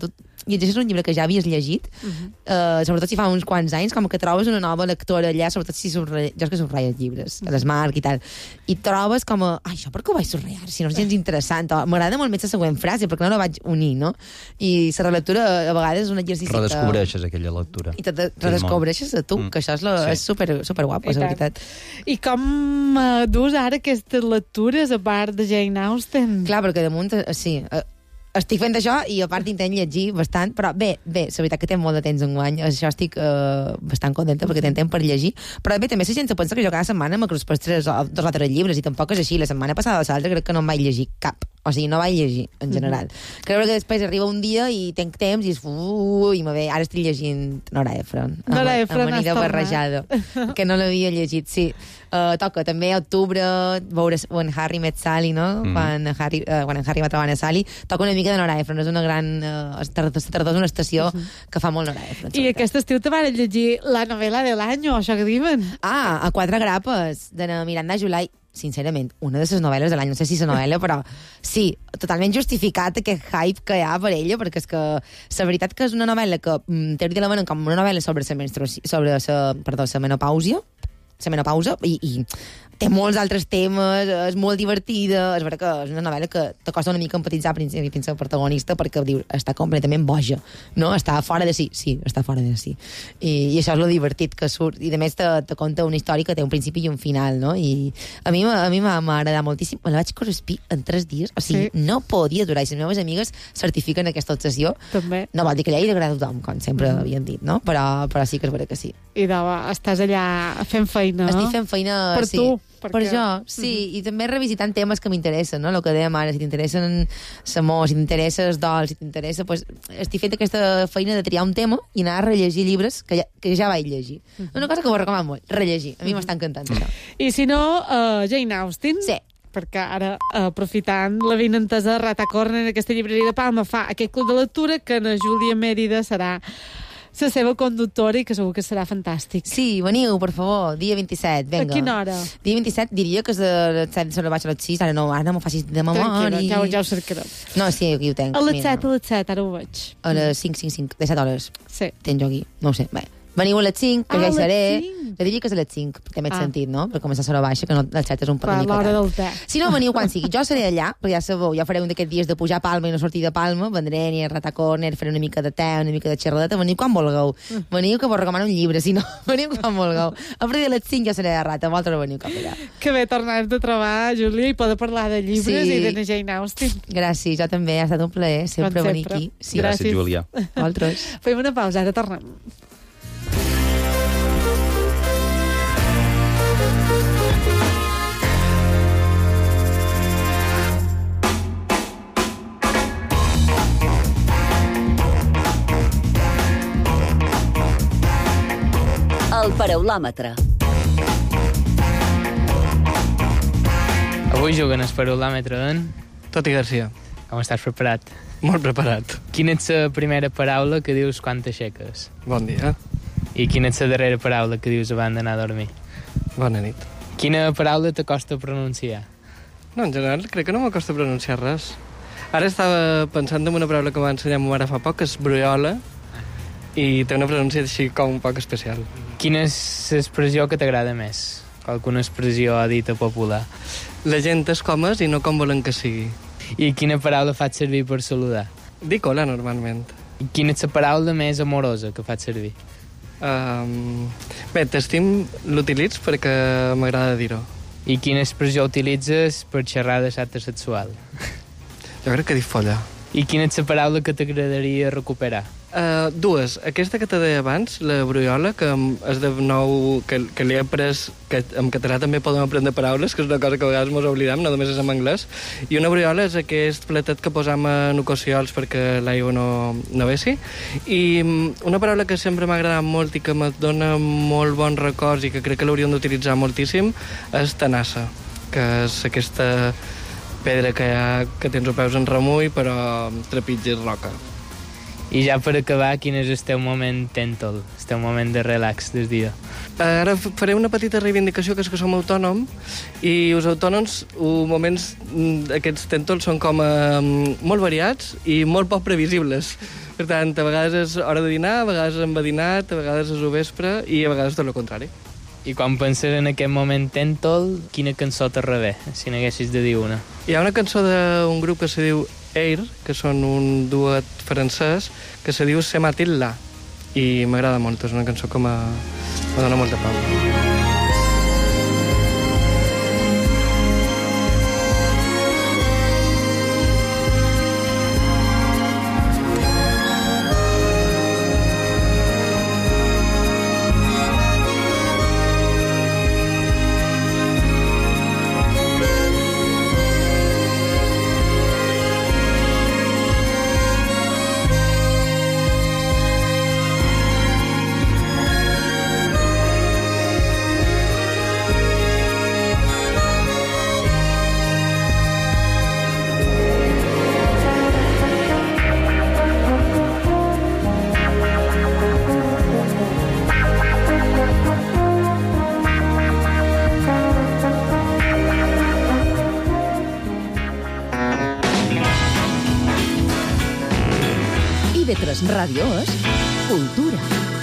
llegeixes un llibre que ja havies llegit, uh -huh. uh, sobretot si fa uns quants anys, com que trobes una nova lectora allà, sobretot si subratlla, jo és que subratllo llibres, a l'Smart i tal, i trobes com a, ai, això per què ho vaig subratllar? Si no és gens interessant. M'agrada molt més la següent frase, perquè no la vaig unir, no? I la relectura a vegades és un exercici que... Redescobreixes aquella lectura. I te redescobreixes a tu, mm. que això és, la, sí. és super, super guapo, és la veritat. I com uh, dus ara aquestes lectures, a part de Jane Austen? Clar, perquè damunt, sí, estic fent això i a part intent llegir bastant, però bé, bé, la veritat que tinc molt de temps enguany, això estic uh, bastant contenta perquè tinc temps per llegir, però bé, també la gent se pensa que jo cada setmana m'acruspo tres o dos o tres llibres i tampoc és així. La setmana passada o l'altra crec que no em vaig llegir cap, o sigui, no vaig llegir en general. Mm-hmm. Crec que després arriba un dia i tinc temps i és uh, i me ve, ara estic llegint Nora Ephron, Nora Ephron, Amanida barrejada, que no l'havia llegit, sí. Uh, toca també a octubre veure quan Harry met Sally, no? Mm. Quan, Harry, uh, quan en Harry va trobant a Sally, toca una mica de Nora Ephron, és una gran uh, tardor, tardor és una estació mm -hmm. que fa molt Nora Ephron. I aquest estiu te van llegir la novel·la de l'any, això que diuen? Ah, a quatre grapes, de la Miranda July. Sincerament, una de les novel·les de l'any, no sé si és una novel·la, però sí, totalment justificat aquest hype que hi ha per ella, perquè és que la veritat que és una novel·la que mm, teòricament la venen com una novel·la sobre la menstruació, sobre la, perdó, la menopàusia, la menopausa, i, i té molts altres temes, és molt divertida, és veritat que és una novel·la que te costa una mica empatitzar fins al protagonista, perquè diu, està completament boja, no? Està fora de si, sí, està fora de si. I, i això és lo divertit que surt, i a més te, te conta una història que té un principi i un final, no? I a mi a mi m'ha agradat moltíssim, me la vaig correspir en tres dies, o sigui, sí. no podia durar, i les meves amigues certifiquen aquesta obsessió. També. No vol dir que li hagi d'agradar a tothom, com sempre mm. havien dit, no? Però, però sí que és veritat que sí. I de, estàs allà fent feina, Estic fent feina, per sí. tu. Perquè... Per jo, sí, mm-hmm. i també revisitant temes que m'interessen, no? El que dèiem ara, si t'interessen l'amor, si t'interessa el dol, si t'interessa... Pues, estic fent aquesta feina de triar un tema i anar a rellegir llibres que ja, que ja vaig llegir. Mm-hmm. Una cosa que ho recomano molt, rellegir. A mi mm-hmm. m'està encantant això. I si no, uh, Jane Austen? Sí. Perquè ara, aprofitant la vinentesa, Rata Corner, aquesta llibreria de Palma, fa aquest club de lectura que na Júlia Mèrida serà la seva conductora i que segur que serà fantàstic. Sí, veniu, per favor, dia vint-i-set, venga. A quina hora? Dia vint-i-set diria que és de set sobre baix a les sis, ara no, ara no m'ho facis de memòria. Ja, ja ho cercarem. No, sí, aquí ho tenc. A les set, a les set, ara ho veig. A les cinc, cinc, cinc, de set hores. Sí. Tenc jo aquí, no ho sé, bé. Veniu a les cinc, que ah, ja hi seré. cinc. Jo diria que és a les cinc, té més ah. sentit, no? Per començar a sobre baixa, que no, el set és un Clar, l'hora del te. Si no, veniu quan sigui. Jo seré allà, perquè ja sabeu, ja faré un d'aquests dies de pujar a Palma i no sortir de Palma, vendré ni a Rata Corner, faré una mica de te, una mica de xerradeta, veniu quan vulgueu. Mm. Veniu que vos recomano un llibre, si no, veniu quan vulgueu. A partir de les cinc jo seré a Rata, vosaltres veniu cap allà. Que bé tornar-te a trobar, Júlia, i poder parlar de llibres sí. i de Jane Austen. Gràcies, jo també, ha estat un plaer sempre, sempre. venir aquí. Sí. Gràcies, Júlia. Vosaltres. Fem una pausa, ara tornem. El paraulòmetre. Avui juguen el paraulòmetre en... Toti Garcia. Com estàs preparat? Molt preparat. Quina és la primera paraula que dius quan t'aixeques? Bon dia. I quina és la darrera paraula que dius abans d'anar a dormir? Bona nit. Quina paraula t'acosta pronunciar? No, en general crec que no m'acosta pronunciar res. Ara estava pensant en una paraula que m'ha ensenyat ma mare fa poc, que és briola, i té una pronunciació així com un poc especial. Quina és l'expressió que t'agrada més? Alguna expressió dita popular? La gent és com és i no com volen que sigui. I quina paraula faig servir per saludar? Dic hola, normalment. I quina és la paraula més amorosa que faig servir? Um, bé, t'estim l'utilitz perquè m'agrada dir-ho. I quina expressió utilitzes per xerrar de l'acte sexual? Jo crec que dic folla. I quina és la paraula que t'agradaria recuperar? Uh, dues. Aquesta que te deia abans, la briola, que és de nou, que, que li he après, que en català també podem aprendre paraules, que és una cosa que a vegades mos oblidam, no només és en anglès. I una briola és aquest platet que posam en ocasions perquè l'aigua no, no vessi. I una paraula que sempre m'ha agradat molt i que me dona molt bons records i que crec que l'hauríem d'utilitzar moltíssim és tenassa, que és aquesta pedra que, ha, que tens els peus en remull però trepitges roca. I ja per acabar, quin és el teu moment tèntol, el teu moment de relax del dia? Ara faré una petita reivindicació, que és que som autònom, i els autònoms, els moments d'aquests tèntols són com eh, molt variats i molt poc previsibles. Per tant, a vegades és hora de dinar, a vegades hem dinat, a vegades és el vespre i a vegades tot el contrari. I quan penses en aquest moment tèntol, quina cançó te rebé, si n'haguessis de dir una? Hi ha una cançó d'un grup que se diu Air, que són un duet francès, que se diu Se Matilda, i m'agrada molt, és una cançó que me dona molta pau. I ve tres Ràdio és Cultura.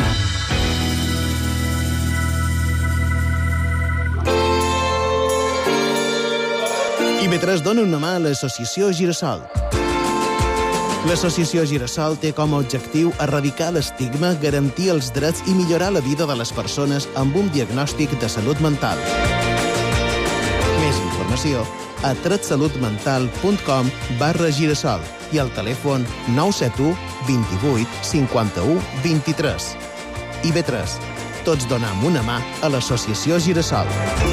I ve tres dona una mà a l'associació Girasol. L'associació Girasol té com a objectiu erradicar l'estigma, garantir els drets i millorar la vida de les persones amb un diagnòstic de salut mental. Més informació a tretsalutmental.com barra girasol i al telèfon nou set u, vint-i-vuit, cinquanta-u, vint-i-tres. I ve tres. Tots donem una mà a l'associació Girasol.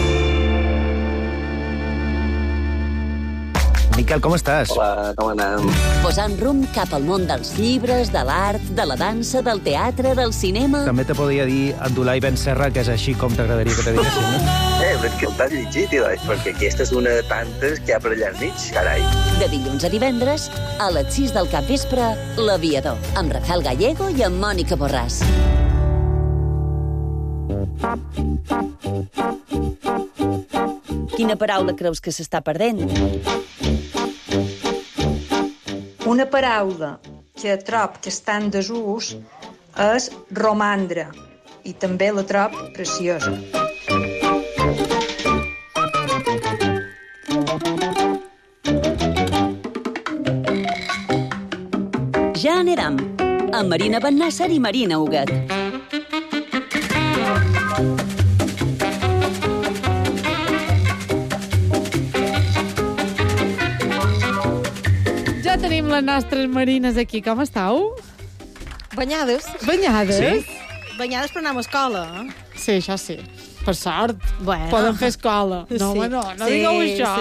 Miquel, com estàs? Hola, com anem? Posant rumb cap al món dels llibres, de l'art, de la dansa, del teatre, del cinema... També te podria dir Abdulai Ben Serra, que és així com t'agradaria que te diguessin, no? Eh, però que t'has llegit, tio, perquè aquesta és una de tantes que hi ha per allà al mig, carai. De dilluns a divendres, a les sis del capvespre, L'Aviador, amb Rafael Gallego i amb Mònica Borràs. Quina paraula creus que s'està perdent? Una paraula que trob que està en desús és romandre, i també la trob preciosa. Ja anirem, amb Marina Bennàsser i Marina Huguet. Ja tenim les nostres marines aquí. Com estàu? Banyades. Banyades? Sí. Banyades per anar a escola. Sí, això sí. Per sort. Bueno. Poden fer escola. No, Sí. home, no, no Sí, digueu això.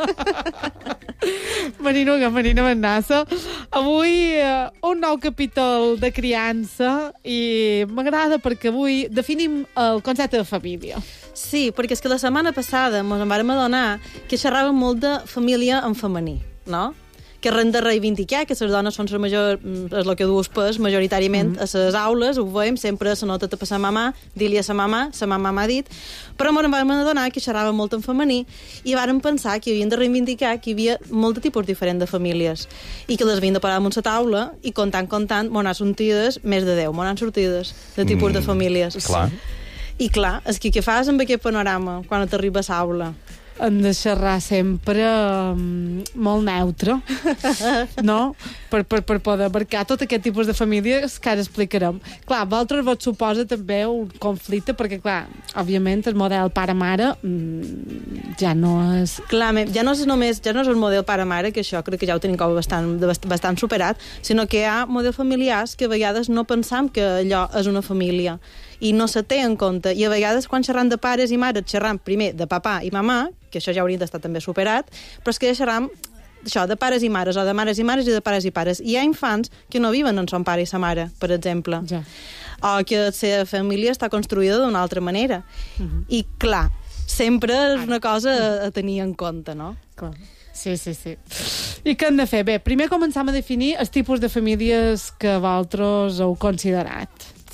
Marina Huguet, Marina Bennàsser. Avui eh, un nou capítol de criança i m'agrada perquè avui definim el concepte de família. Sí, perquè és que la setmana passada ens en vam adonar que xerràvem molt de família en femení, no? Que hem de reivindicar que les dones són la major, és el que dues pes majoritàriament mm. a les aules, ho veiem, sempre se nota per sa mamà, dir-li a sa mamà, sa mamà m'ha dit, però ens vam adonar que xerràvem molt en femení i vàrem pensar que havíem de reivindicar que hi havia molt de tipus diferents de famílies i que les havíem de parar damunt la taula i comptant, comptant, m'ho han sortides més de deu, m'ho han sortides de tipus mm. de famílies. Clar. I clar, és que què fas amb aquest panorama quan t'arriba a l'aula? Hem de xerrar sempre um, molt neutre, no? Per, per, per poder abarcar tot aquest tipus de famílies que ara explicarem. Clar, a vosaltres vos suposa també un conflicte, perquè, clar, òbviament el model pare-mare mm, ja no és... Clar, ja no és només, ja no és el model pare-mare, que això crec que ja ho tenim com bastant, bastant superat, sinó que hi ha models familiars que a vegades no pensam que allò és una família i no se té en compte. I a vegades, quan xerram de pares i mares, xerram primer de papà i mamà, que això ja hauria d'estar també superat, però és que ja xerram això, de pares i mares, o de mares i mares i de pares i pares. I hi ha infants que no viven amb son pare i sa mare, per exemple. Ja. O que la seva família està construïda d'una altra manera. Uh-huh. I, clar, sempre és una cosa a tenir en compte, no? Clar. Sí, sí, sí. I què hem de fer? Bé, primer començam a definir els tipus de famílies que vosaltres heu considerat.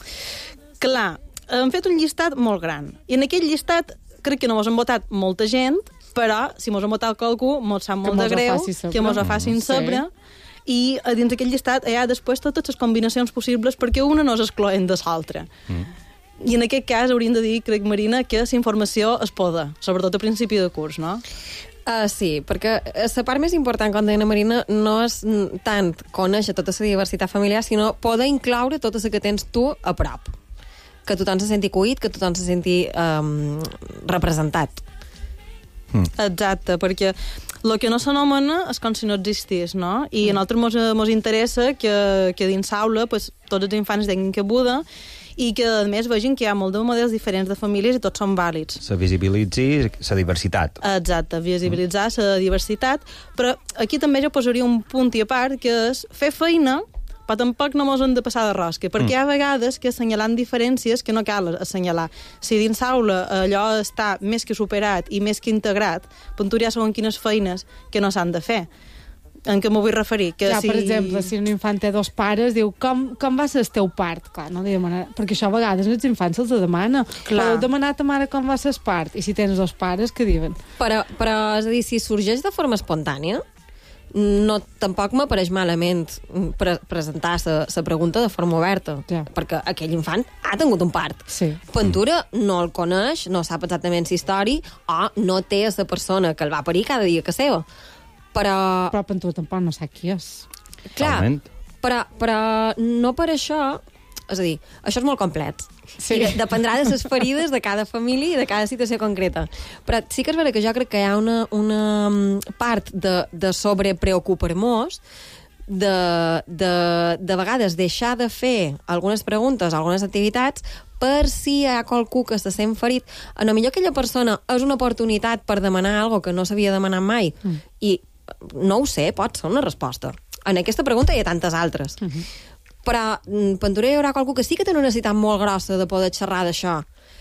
Clar, hem fet un llistat molt gran. I en aquell llistat crec que no mos han votat molta gent, però si mos han votat qualcú, mos sap molt de greu, que mos ho facin saber. I a dins d'aquell llistat hi ha després totes les combinacions possibles perquè una no s'excloent de l'altra. Mm. I en aquest cas hauríem de dir, crec, Marina, que la informació es poda, sobretot a principi de curs, no? Uh, sí, perquè la part més important, com deia Marina, no és tant conèixer tota la diversitat familiar, sinó poder incloure tota la que tens tu a prop. Que tothom se senti cuit, que tothom se senti um, representat. Mm. Exacte, perquè el que no s'anomena és com si no existís, no? I a nosaltres mos, mos interessa que, que dins l'aula pues, tots els infants tinguin cabuda i que, a més, vegin que hi ha molt de models diferents de famílies i tots són vàlids. Se visibilitzi la diversitat. Exacte, visibilitzar la mm. diversitat, però aquí també jo posaria un punt i a part, que és fer feina, però tampoc no mos hem de passar de rosca, perquè mm. hi ha vegades que assenyalant diferències que no cal assenyalar. Si dins l'aula allò està més que superat i més que integrat, doncs ja saben quines feines que no s'han de fer. En què m'ho vull referir? Que ja, si... per exemple, si un infant té dos pares, diu, com, com va ser el teu part? Clar, no li demana... Perquè això a vegades els infants se'ls demana. Clar. Heu demanat a mare com va ser el part? I si tens dos pares, què diuen? Però, però, és a dir, si sorgeix de forma espontània, no, tampoc m'apareix malament pre presentar la pregunta de forma oberta, ja. Perquè aquell infant ha tingut un part. Sí. Ventura no el coneix, no sap exactament la història, o no té la persona que el va parir cada dia que seva. Però... Però Ventura tampoc no sap qui és. Clar, però, però no per això... És a dir, això és molt complet. Sí. I dependrà de les ferides de cada família i de cada situació concreta. Però sí que és vera que jo crec que hi ha una, una part de, de sobrepreocupar-nos, de, de, de vegades deixar de fer algunes preguntes, algunes activitats, per si hi ha qualcú que se sent ferit. A lo millor aquella persona és una oportunitat per demanar alguna que no s'havia demanat mai. Mm. I no ho sé, pot ser una resposta. En aquesta pregunta hi ha tantes altres. Uh -huh. Però, Ventura, hi haurà qualcú que sí que té una necessitat molt grossa de poder xerrar d'això.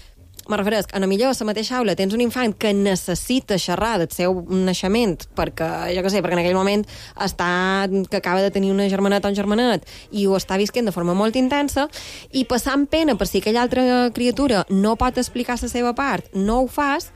Me refereix, a la millor a la mateixa aula tens un infant que necessita xerrar del seu naixement perquè, jo què sé, perquè en aquell moment està, que acaba de tenir una germaneta o un germanet i ho està visquent de forma molt intensa, i passant pena per si aquella altra criatura no pot explicar la seva part, no ho fas,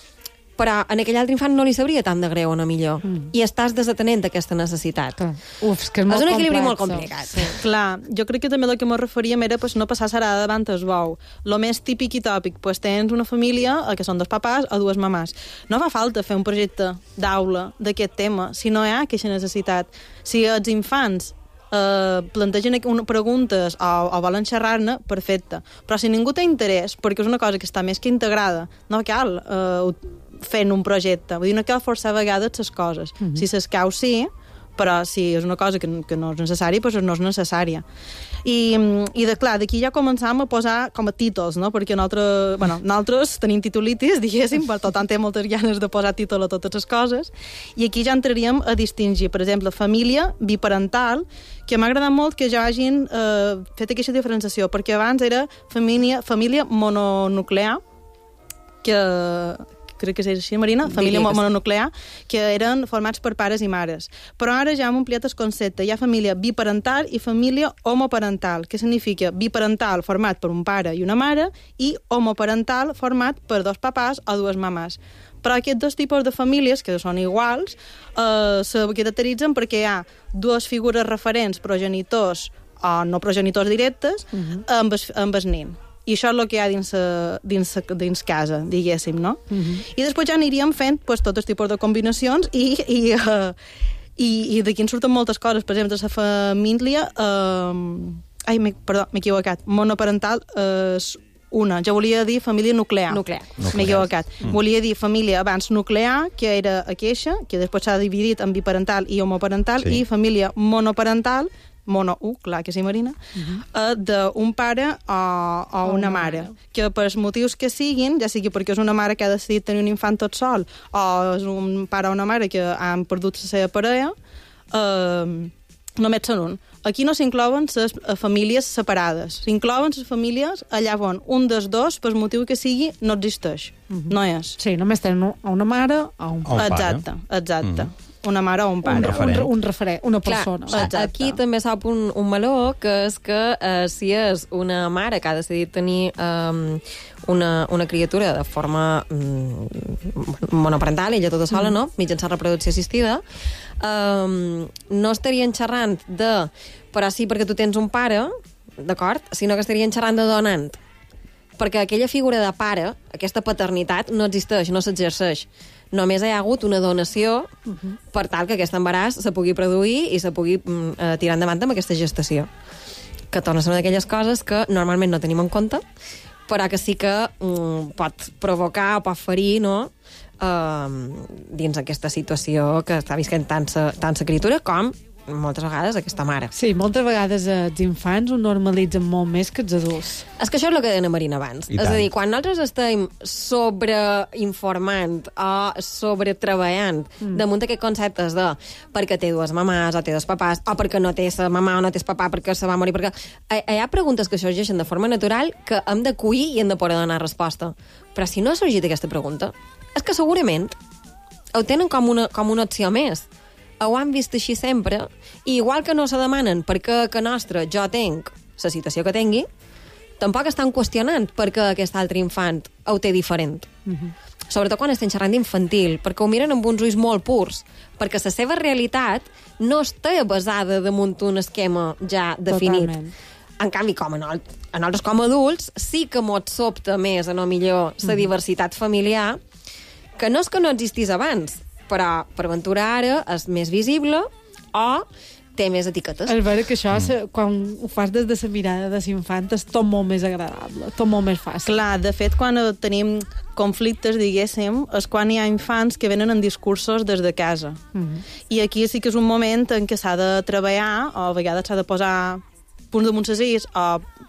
però en aquell altre infant no li sabria tant de greu, o no millor. Mm. I estàs desatenent aquesta necessitat. Uf, és que és molt és un equilibri complex, molt complicat. Sí. Clar, jo crec que també el que m'ho referíem era pues, no passar serada davant el bou. Lo més típic i tòpic, pues, tens una família que són dos papàs o dues mamàs. No fa falta fer un projecte d'aula d'aquest tema si no hi ha aquesta necessitat. Si els infants Uh, plantegen preguntes o, o volen xerrar-ne, perfecte. Però si ningú té interès, perquè és una cosa que està més que integrada, no cal uh, fent un projecte. Vull dir, no cal forçar a vegades les coses. Uh -huh. Si s'escau, sí, però si és una cosa que, que no és necessària, doncs no és necessària. I, i de, clar, d'aquí ja començam a posar com a títols, no? Perquè nosaltres, bueno, nosaltres tenim titulitis, diguéssim, per tant té moltes ganes de posar títol a totes les coses, i aquí ja entraríem a distingir, per exemple, família biparental, que m'ha agradat molt que ja hagin eh, fet aquesta diferenciació, perquè abans era família, família mononuclear, que... crec que és així, Marina, família mononuclear, que eren formats per pares i mares. Però ara ja hem ampliat el concepte. Hi ha família biparental i família homoparental, que significa biparental format per un pare i una mare i homoparental format per dos papàs o dues mamàs. Però aquests dos tipus de famílies, que són iguals, eh, se caracteritzen perquè hi ha dues figures referents, progenitors o no progenitors directes, uh-huh. amb, es, amb el nen. I això és el que hi ha dins, dins, dins casa, diguéssim, no? Uh-huh. I després ja aniríem fent pues, tots els tipus de combinacions i, i, uh, i, i d'aquí en surten moltes coses. Per exemple, la família... Uh, ai, perdó, m'he equivocat. Monoparental és uh, una. Jo volia dir família nuclear. Nuclear. M'he equivocat. Mm. Volia dir família abans nuclear, que era aqueixa, que després s'ha dividit en biparental i homoparental, sí. I família monoparental, mono, uh, clar que sí, Marina, uh-huh. uh, d'un pare o, o una mare, que per motius que siguin, ja sigui perquè és una mare que ha decidit tenir un infant tot sol, o és un pare o una mare que han perdut la seva parella, uh, només són un. Aquí no s'inclouen les famílies separades. S'inclouen les famílies allà on un dels dos, per motiu que sigui, no existeix. Uh-huh. No és. Sí, només tenen una mare o un pare. Exacte, exacte. Uh-huh. una mare o un pare. Un referent. Un, un referent, una persona. Clar, aquí també sap un, un meló, que és que eh, si és una mare que ha decidit tenir um, una, una criatura de forma um, monoparental, ella tota sola, mm. no?, mitjançant reproducció assistida, um, no estarien xerrant de però sí perquè tu tens un pare, d'acord?, sinó que estarien xerrant de donant. Perquè aquella figura de pare, aquesta paternitat, no existeix, no s'exerceix. Només hi ha hagut una donació uh-huh. per tal que aquest embaràs se pugui produir i se pugui uh, tirar endavant amb aquesta gestació. Que torna a ser una d'aquelles coses que normalment no tenim en compte, però que sí que um, pot provocar o pot ferir, no?, uh, dins aquesta situació que està visquent tant sa, tant sa criatura com moltes vegades aquesta mare. Sí, moltes vegades els infants ho normalitzen molt més que els adults. És que això és el que deia Marina abans. És a dir, quan nosaltres estem sobreinformant o sobretreballant mm. damunt d'aquests conceptes de perquè té dues mamàs o té dos papàs o perquè no té sa mamà o no té sa papà perquè se va morir, perquè hi ha preguntes que sorgeixen de forma natural que hem de collir i hem de poder donar resposta. Però si no ha sorgit aquesta pregunta, és que segurament ho tenen com una, com una opció més. Ho han vist així sempre, i igual que no se demanen per què a nostra jo tenc la situació que tingui, tampoc estan qüestionant per què aquest altre infant ho té diferent. Uh-huh. Sobretot quan estem xerrant d'infantil, perquè ho miren amb uns ulls molt purs, perquè la seva realitat no està basada damunt un esquema ja definit. Totalment. En canvi, com a nosaltres com a adults, sí que mos sobta més, a no millor, la uh-huh. diversitat familiar, que no és que no existís abans, però per ventura ara és més visible o té més etiquetes. És vera que això, mm. quan ho fas des de la mirada de l'infant, és tot molt més agradable, tot molt més fàcil. Clar, de fet, quan tenim conflictes, diguéssim, és quan hi ha infants que venen en discursos des de casa. Mm-hmm. I aquí sí que és un moment en què s'ha de treballar, o a vegades s'ha de posar punts damunt les is, o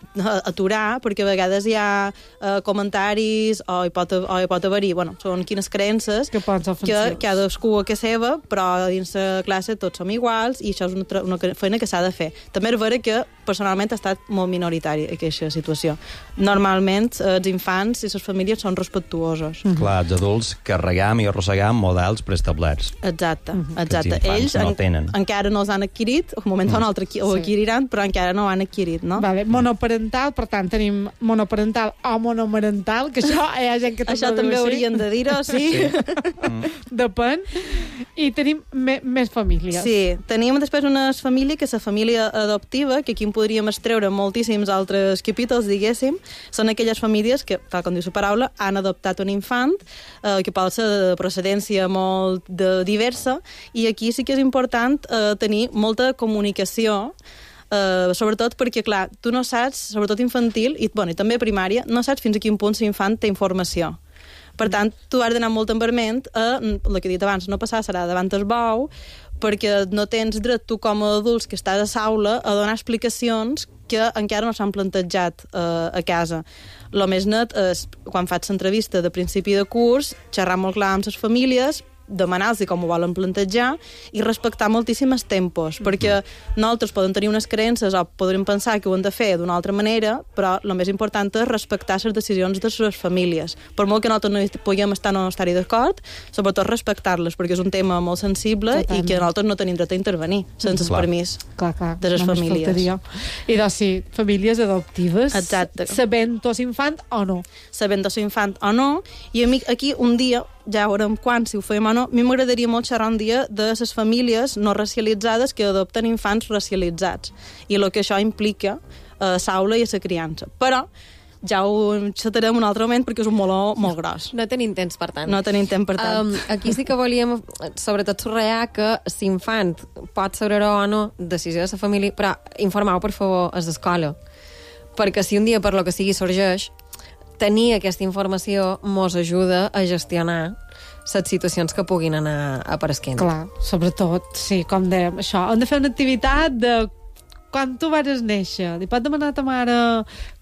aturar, perquè a vegades hi ha uh, comentaris o hi pot, o hi pot haver-hi, bueno, són quines creences que, que cadascú a que seva, però dins la classe tots som iguals i això és una, una feina que s'ha de fer. També és vera que personalment ha estat molt minoritari aquesta situació. Normalment els infants i les famílies són respectuosos. Mm-hmm. Clar, els adults carregam i arrossegam models preestablerts. Exacte, mm-hmm. exacte. Ells no en, encara no els han adquirit, un moment o un altre ho adquiriran, però encara no ho han adquirit, no? Vale, monoparental, per tant, tenim monoparental o monomarental, que això hi ha gent que això també haurien de dir-ho, sí. sí. Depèn. I tenim me, més famílies. Sí, tenim després una família que és la família adoptiva, que aquí en podríem extreure moltíssims altres capítols, diguéssim. Són aquelles famílies que, tal com diu la paraula, han adoptat un infant, eh, que pot ser de procedència molt de diversa, i aquí sí que és important eh, tenir molta comunicació, Uh, sobretot perquè, clar, tu no saps, sobretot infantil, i, bueno, i també primària, no saps fins a quin punt l'infant té informació. Per tant, tu has d'anar molt en verment a, el que he dit abans, no passar serà davant el bou, perquè no tens dret tu com a adults que estàs a l'aula a donar explicacions que encara no s'han plantejat uh, a casa. El més net és, quan faig l'entrevista de principi de curs, xerrar molt clar amb les famílies, demanar-los com ho volen plantejar i respectar moltíssims tempos, mm-hmm. perquè nosaltres podem tenir unes creences o podríem pensar que ho hem de fer d'una altra manera, però el més important és respectar les decisions de les famílies. Per molt que nosaltres no puguem estar o no estar-hi d'acord, sobretot respectar-les, perquè és un tema molt sensible. Totalment. I que nosaltres no tenim dret a intervenir sense el permís clar, clar, de les famílies. Faltaria. I doncs sí, famílies adoptives. Exacte. Sabent-ho infant o no. Sabent-ho infant o no. I a mi aquí un dia, ja veurem quan, si ho fem o no, a mi m'agradaria molt xerrar un dia de les famílies no racialitzades que adopten infants racialitzats i el que això implica a l'aula i a la criança. Però ja ho xatarem un altre moment perquè és un meló molt gros. No tenim temps, per tant. No tenim temps, per tant. Um, aquí sí que volíem, sobretot, subratllar que l'infant pot saber o no decisió de la família, però informeu, per favor, a l'escola. Perquè si un dia, per lo que sigui, sorgeix, tenir aquesta informació mos ajuda a gestionar les situacions que puguin anar apareixent. Clar, sobretot, sí, com dèiem, això. Hem de fer una activitat de quan tu vas néixer. Li pots demanar a ta mare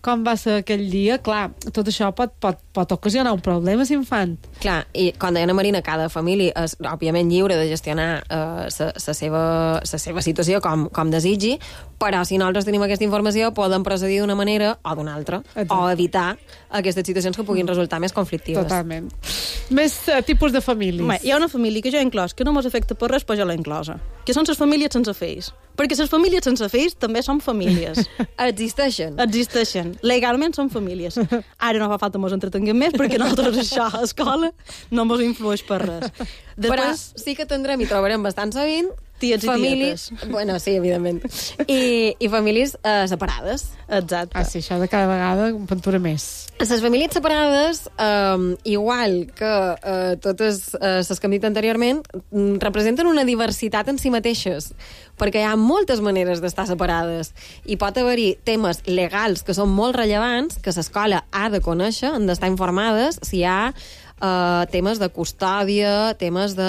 com va ser aquell dia, clar, tot això pot, pot, pot ocasionar un problema a l'infant. Clar, i com deia la Marina, cada família és, òbviament, lliure de gestionar la eh, seva, seva situació com, com desitgi, però si nosaltres tenim aquesta informació podem procedir d'una manera o d'una altra, Exacte. o evitar aquestes situacions que puguin resultar més conflictives. Totalment. Més uh, tipus de famílies. Home, hi ha una família que jo he inclòs, que no mos afecta per res, però jo l'he inclosa, que són les famílies sense fills. Perquè les famílies sense fills també són famílies. Existeixen. Existeixen. Legalment són famílies. Ara no fa falta mos entretenguem més, perquè nosaltres això a escola no mos influeix per res. Després... Però sí que tindrem i trobarem bastant sovint tiets famílies... i tietes. Bueno, sí, evidentment. I, i famílies eh, separades. Exacte. Ah, sí, això de cada vegada un pintura més. Les famílies separades, eh, igual que eh, totes les eh, que hem dit anteriorment, representen una diversitat en si mateixes, perquè hi ha moltes maneres d'estar separades i pot haver-hi temes legals que són molt rellevants, que l'escola ha de conèixer, han d'estar informades si hi ha Uh, temes de custòdia, temes de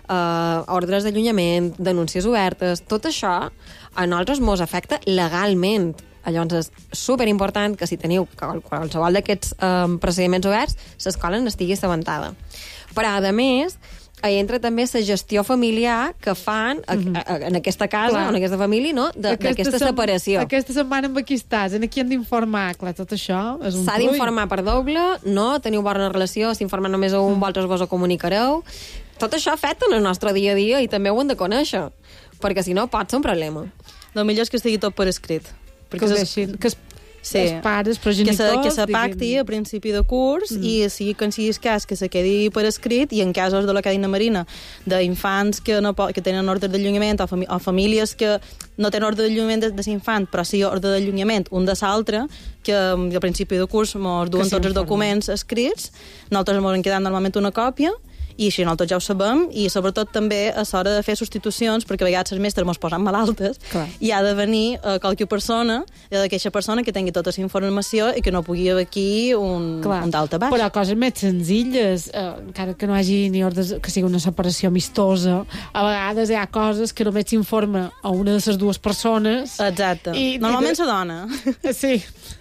uh, ordres d'allunyament, denúncies obertes, tot això a nosaltres mos afecta legalment. Llavors és superimportant que si teniu qualsevol d'aquests um, procediments oberts, l'escola n'estigui assabentada. Però, a més, hi entra també la gestió familiar que fan a, a, a, en aquesta casa, clar, en aquesta família, no? d'aquesta separació. Aquesta setmana amb aquí estàs, en aquí hem d'informar, clar, tot això és un S'ha d'informar per doble, no? Teniu bona relació, si informa només a un, mm. vosaltres vos ho comunicareu. Tot això afecta en el nostre dia a dia i també ho hem de conèixer, perquè si no pot ser un problema. El millor és que estigui tot per escrit. Perquè que, es, que es, sí. els pares, progenitors... Que se, que se pacti a principi de curs mm. i si que en sigui cas que se quedi per escrit i en casos de la cadena marina d'infants que, no po que tenen ordre d'allunyament o, fami o famílies que no tenen ordre d'allunyament de, de l'infant però sí ordre d'allunyament un de l'altre que a principi de curs mos duen tots els documents escrits, nosaltres mos en quedem normalment una còpia i així nosaltres ja ho sabem, i sobretot també a l'hora de fer substitucions, perquè a vegades els mestres mos posen malaltes, clar, i ha de venir uh, qualque persona, d'aquesta persona que tingui tota la informació i que no pugui haver aquí un, un d'alta baix. Però coses més senzilles, eh, encara que no hagi ni ordres, que sigui una separació amistosa, a vegades hi ha coses que només s'informa a una de les dues persones. Exacte. I, Normalment i de... la dona. Sí.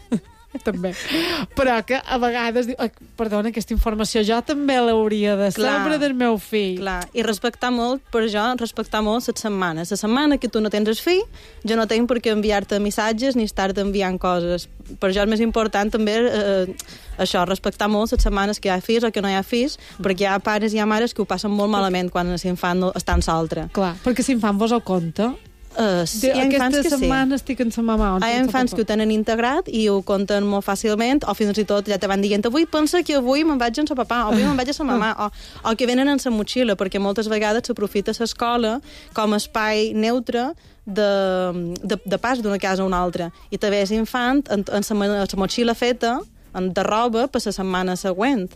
També. Però que a vegades diu, perdona, aquesta informació jo també l'hauria de saber del meu fill. Clar, i respectar molt, per jo, respectar molt les setmanes. La setmana que tu no tens el fill, jo no tinc per què enviar-te missatges ni estar-te enviant coses. Per jo és més important també eh, això, respectar molt les setmanes que hi ha fills o que no hi ha fills, perquè hi ha pares i hi ha mares que ho passen molt malament quan l'infant no està en l'altre. Clar, perquè l'infant vos ho compta. Uh, sí, hi ha infants que setmana sí. estic amb sa mamà. Hi ha infants que ho tenen integrat i ho compten molt fàcilment, o fins i tot ja te van dient avui pensa que avui me'n vaig amb sa papà, o avui me'n vaig a sa mamà, o, o que venen en sa motxilla, perquè moltes vegades s'aprofita l'escola com a espai neutre de, de, de pas d'una casa a una altra. I també és infant en, en sa, sa motxilla feta de roba per la setmana següent.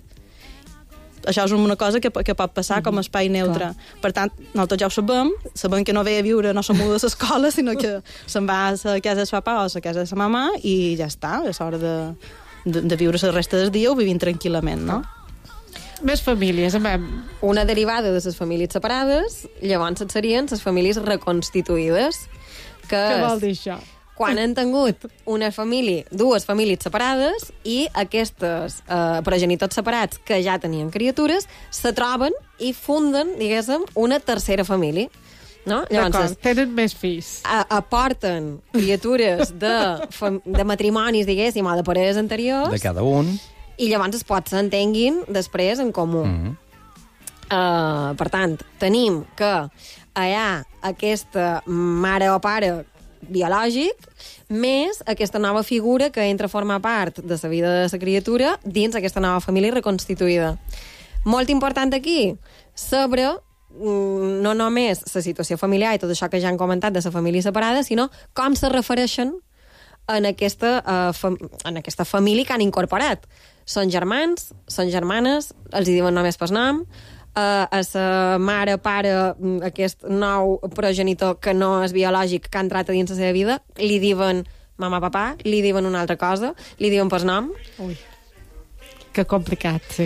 Això és una cosa que, que pot passar com a espai neutre. Clar. Per tant, nosaltres ja ho sabem, sabem que no ve a viure, no som de l'escola, sinó que se'n va a la casa de sa papà o a la casa de sa mamà i ja està, és hora de, de, de viure la resta del dia o vivint tranquil·lament, no? Més famílies, amem. Una derivada de les famílies separades, llavors serien les famílies reconstituïdes. Que Què vol dir això? Quan han tingut una família, dues famílies separades i aquestes eh, progenitors separats que ja tenien criatures se troben i funden, diguéssim, una tercera família. No? D'acord, tenen més fills. A, aporten criatures de, de matrimonis, diguéssim, o de parelles anteriors. De cada un. I llavors es pot s'entenguin després en comú. Mm-hmm. uh, per tant, tenim que hi ha aquesta mare o pare biològic, més aquesta nova figura que entra a formar part de la vida de la criatura dins aquesta nova família reconstituïda. Molt important aquí, saber no només la situació familiar i tot això que ja han comentat de la família separada, sinó com se refereixen en aquesta, uh, fam en aquesta família que han incorporat. Són germans, són germanes, els hi diuen només per nom, Uh, a sa mare, pare, aquest nou progenitor que no és biològic, que ha entrat a dins la seva vida, li diuen mamà, papà, li diuen una altra cosa, li diuen per nom. Ui. Que complicat, sí.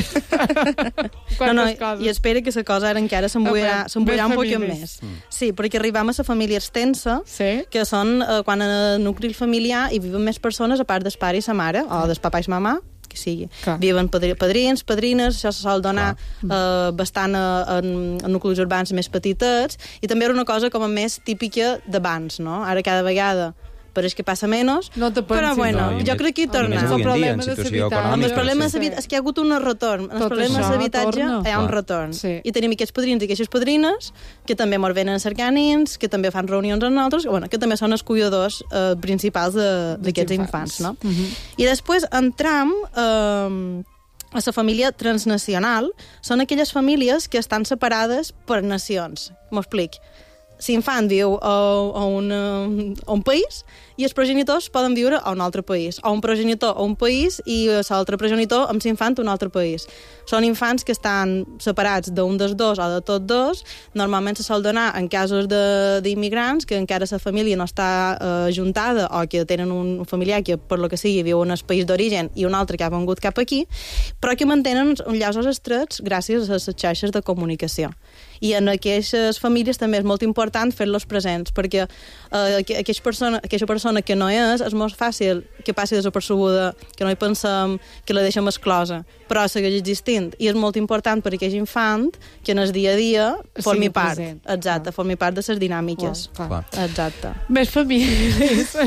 no, no, i espera que la cosa ara encara s'embuirà un poc més. Mm. Sí, perquè arribam a la família extensa, sí? que són eh, quan en el nucli familiar hi viuen més persones, a part del pare i la mare, o del papà i la mamà, que sigui. Clar. Viuen padrins, padrines, això se sol donar eh, bastant a, en, en nuclis urbans més petitets, i també era una cosa com a més típica d'abans, no? Ara cada vegada pareix que passa menys, no però bueno, no, jo crec que hi torna. El problema de l'habitatge. El problema sí. és que hi ha hagut un retorn. Els problemes d'habitatge hi ha un retorn. Sí. I tenim aquests padrins i aquestes padrines que també mos venen a cercar nens, que també fan reunions amb nosaltres, que, bueno, que també són els cuidadors eh, principals d'aquests infants. No? Uh-huh. I després entram eh, a la família transnacional. Són aquelles famílies que estan separades per nacions. M'ho explic. L'infant viu a, a, un, a un país i els progenitors poden viure a un altre país, o un progenitor a un país i l'altre progenitor amb l'infant a un altre país. Són infants que estan separats d'un dels dos o de tots dos. Normalment se sol donar en casos d'immigrants que encara la família no està eh, juntada, o que tenen un familiar que per lo que sigui viu en el país d'origen i un altre que ha vengut cap aquí, però que mantenen uns llaços estrets gràcies a les xarxes de comunicació. I en aquestes famílies també és molt important fer-los presents, perquè eh, aquella persona, aquella persona que no és, és molt fàcil que passi desapercebuda, que no hi pensem, que la deixem exclosa, però segueix existint. I és molt important per aquell infant que en el dia a dia formi part. Exacte, formi part de les dinàmiques. Oh, exacte. Més famílies.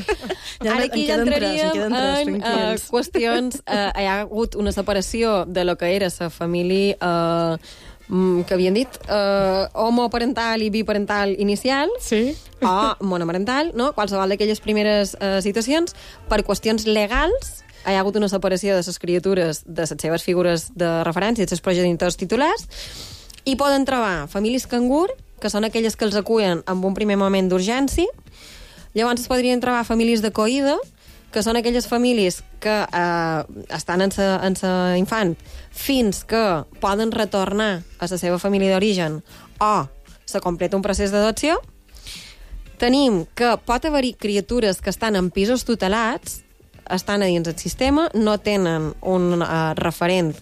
Ja Ara aquí ja entraríem en, en uh, qüestions... Uh, hi ha hagut una separació de lo que era la família... Uh, que havien dit eh, homoparental i biparental inicial, sí. o monoparental, no? Qualsevol d'aquelles primeres eh, situacions, per qüestions legals hi ha hagut una separació de les criatures de les seves figures de referència, dels progenitors titulars, i poden trobar famílies cangur, que són aquelles que els acullen en un primer moment d'urgència. Llavors es podrien trobar famílies d'acollida, que són aquelles famílies que eh, estan en sa, en sa infant fins que poden retornar a la seva família d'origen o se completa un procés d'adopció. Tenim que pot haver-hi criatures que estan en pisos tutelats, estan a dins del sistema, no tenen un uh, referent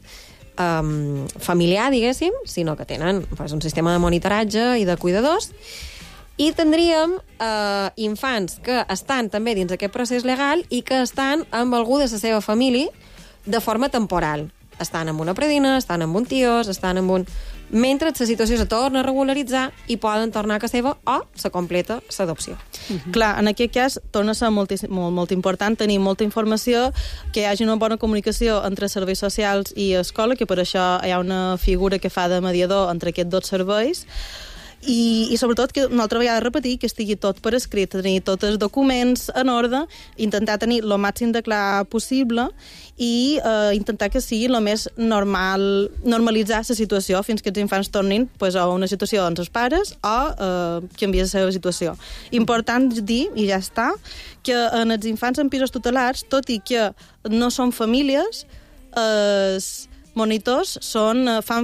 um, familiar, diguéssim, sinó que tenen pues, un sistema de monitoratge i de cuidadors. I tindríem eh, infants que estan també dins d'aquest procés legal i que estan amb algú de la seva família de forma temporal. Estan amb una predina, estan amb un tios, estan amb un... Mentre la situació se torna a regularitzar i poden tornar a casa seva o se completa l'adopció. Uh-huh. Clar, en aquest cas torna a ser molt, molt, molt important tenir molta informació, que hi hagi una bona comunicació entre serveis socials i escola, que per això hi ha una figura que fa de mediador entre aquests dos serveis. I, i sobretot que una altra vegada repetir que estigui tot per escrit, tenir tots els documents en ordre, intentar tenir el màxim de clar possible i eh, intentar que sigui el més normal, normalitzar la situació fins que els infants tornin pues, a una situació amb els pares o eh, canviar la seva situació. Important dir, i ja està, que en els infants en pisos tutelars, tot i que no són famílies, els monitors són, fan,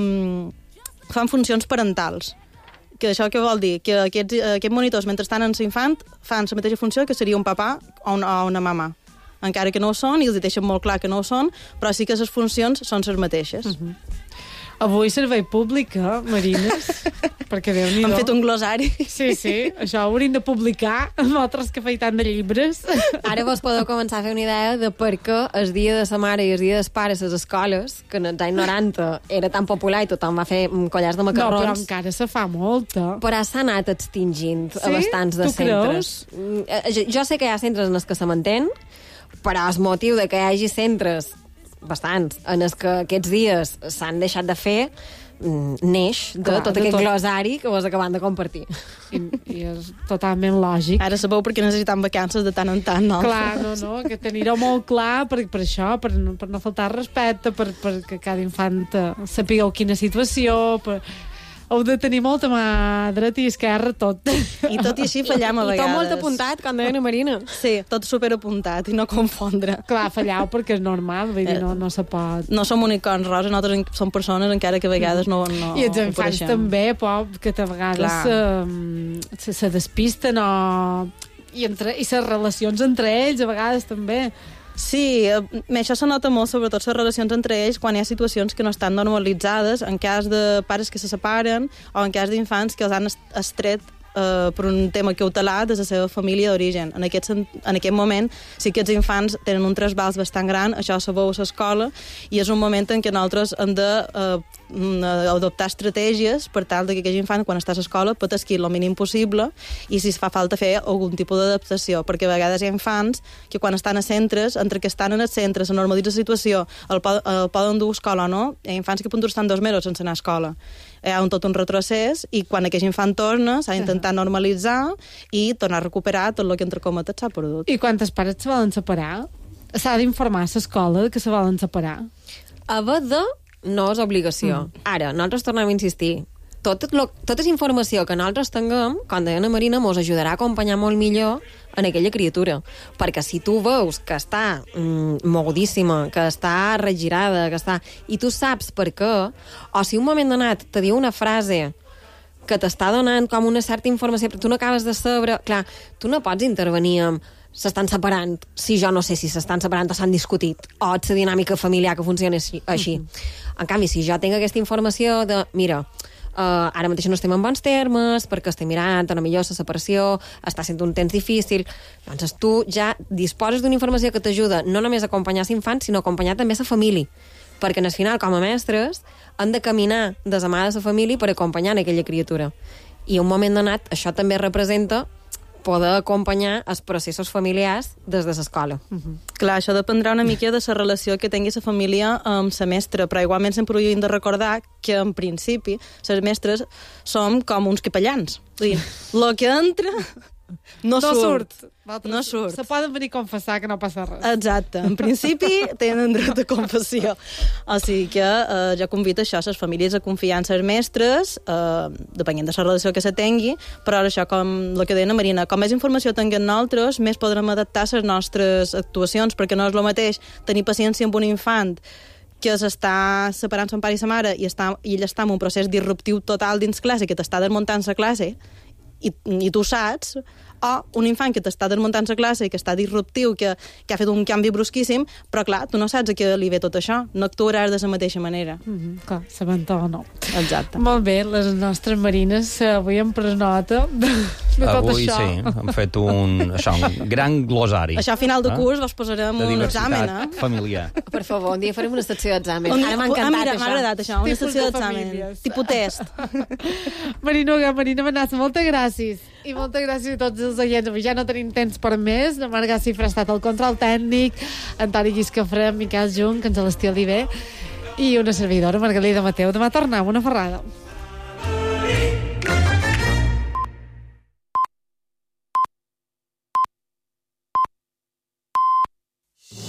eh, fan funcions parentals. Que això què vol dir? Que aquests, aquests monitors, mentre estan en l'infant, fan la mateixa funció que seria un papà o una, o una mamà. Encara que no ho són, i els deixen molt clar que no ho són, però sí que les funcions són les mateixes. Uh-huh. Avui servei públic, eh, Marines? Perquè Déu-n'hi-do. Han fet un glossari. Sí, sí, això ho hauríem de publicar amb altres que feien tant de llibres. Ara vos podeu començar a fer una idea de per què el dia de sa mare i el dia dels pares a les escoles, que en els anys noranta era tan popular i tothom va fer collars de macarrons... No, però encara se fa molta. Però s'ha anat extingint sí? a bastants de tu centres. Creus? Jo sé que hi ha centres en els que se mantén, però el motiu de que hi hagi centres bastants, en els que aquests dies s'han deixat de fer, neix de Clar, tot de aquest tot... glossari que vos acabem de compartir. I, I és totalment lògic. Ara sabeu perquè necessitem vacances de tant en tant, no? Clar, no, no, que tenir-ho molt clar per, per això, per no, per no faltar respecte, per, per que cada infant sapigueu quina situació, per... Heu de tenir molta mà dreta i esquerra, tot. I tot i així fallam a vegades. I tot molt apuntat, com deia la Marina. Sí, tot superapuntat i no confondre. Clar, fallau perquè és normal, vull dir, no, no se pot... No som unicorns rosa, nosaltres som persones encara que a vegades no, no I els infants també, però, que a vegades se, se, se despisten o... I, entre, i les relacions entre ells a vegades també... Sí, això se nota molt, sobretot les relacions entre ells, quan hi ha situacions que no estan normalitzades, en cas de pares que se separen o en cas d'infants que els han estret Uh, per un tema cautelar des de la seva família d'origen. En aquest, en aquest moment, si aquests infants tenen un trasbals bastant gran, això se veu a l'escola i és un moment en què nosaltres hem de uh, adoptar estratègies per tal que aquell infant, quan està a l'escola, pot esquir el mínim possible i si es fa falta fer algun tipus d'adaptació, perquè a vegades hi ha infants que quan estan a centres, entre que estan en els centres, se normalitza la situació, el, po el poden dur a escola o no, hi ha infants que poden estar dos mesos sense anar a escola. Hi ha un, tot un retrocés i quan aquell infant torna s'ha d'intentar normalitzar i tornar a recuperar tot el que entre cometes s'ha perdut. I quantes pares se volen separar? S'ha d'informar a l'escola que se volen separar? Haver de no és obligació. Mm. Ara, nosaltres tornem a insistir. Tot lo, tota és informació que nosaltres tinguem, com deia Ana Marina, mos ajudarà a acompanyar molt millor en aquella criatura. Perquè si tu veus que està mm, mogudíssima, que està regirada, que està... i tu saps per què, o si un moment donat te diu una frase que t'està donant com una certa informació, però tu no acabes de saber... Clar, tu no pots intervenir amb s'estan separant, si jo no sé si s'estan separant o s'han discutit, o és la dinàmica familiar que funciona així. així. Mm-hmm. En canvi, si jo tinc aquesta informació de, mira, Uh, ara mateix no estem en bons termes perquè estem mirant, a la millor la separació està sent un temps difícil, doncs tu ja disposes d'una informació que t'ajuda no només a acompanyar l'infant, sinó a acompanyar també la família, perquè al final com a mestres han de caminar de la mà de la família per acompanyar aquella criatura, i un moment donat això també representa poder acompanyar els processos familiars des de l'escola. Uh-huh. Clar, això dependrà una mica de la relació que tingui la família amb la mestra, però igualment sempre ho hem de recordar que, en principi, les mestres som com uns capellans. Vull dir, el que entra no, no surt. surt. No surt. Se poden venir a confessar que no passa res. Exacte. En principi tenen dret a confessió. O sigui que eh, jo convido això, les famílies a confiar en les mestres, eh, depenent de la relació que se tingui, però això, com el que deia Ana Marina, com més informació tinguem nosaltres, més podrem adaptar les nostres actuacions, perquè no és el mateix tenir paciència amb un infant que s'està separant son pare i sa mare i, està, i ell està en un procés disruptiu total dins classe, que t'està desmuntant la classe, i, i tu saps, o un infant que t'està desmuntant la classe, que està disruptiu, que, que ha fet un canvi brusquíssim, però clar, tu no saps a què li ve tot això, no actuaràs de la mateixa manera. Mm-hmm, clar, sabent o no. Exacte. Molt bé, les nostres marines avui hem pres nota de, de tot avui, això. Avui sí, hem fet un, això, un gran glosari. Això a final de curs eh? vos posarem de un examen, eh? familiar. Per favor, un dia farem una secció d'examen. Un... Ara m'ha encantat ah, mira, això. M'ha agradat això, una Tipus secció de d'examen. famílies. Tipus test. Marina, Marina Benassa, moltes gràcies. I moltes gràcies a tots els oients. Avui ja no tenim temps per més. La Marga Cifra ha estat el control tècnic, Antoni Guiscafré, Miquel Jung, que ens l'estia Oliver, i una servidora, Margalida Mateu. Demà tornem, una ferrada.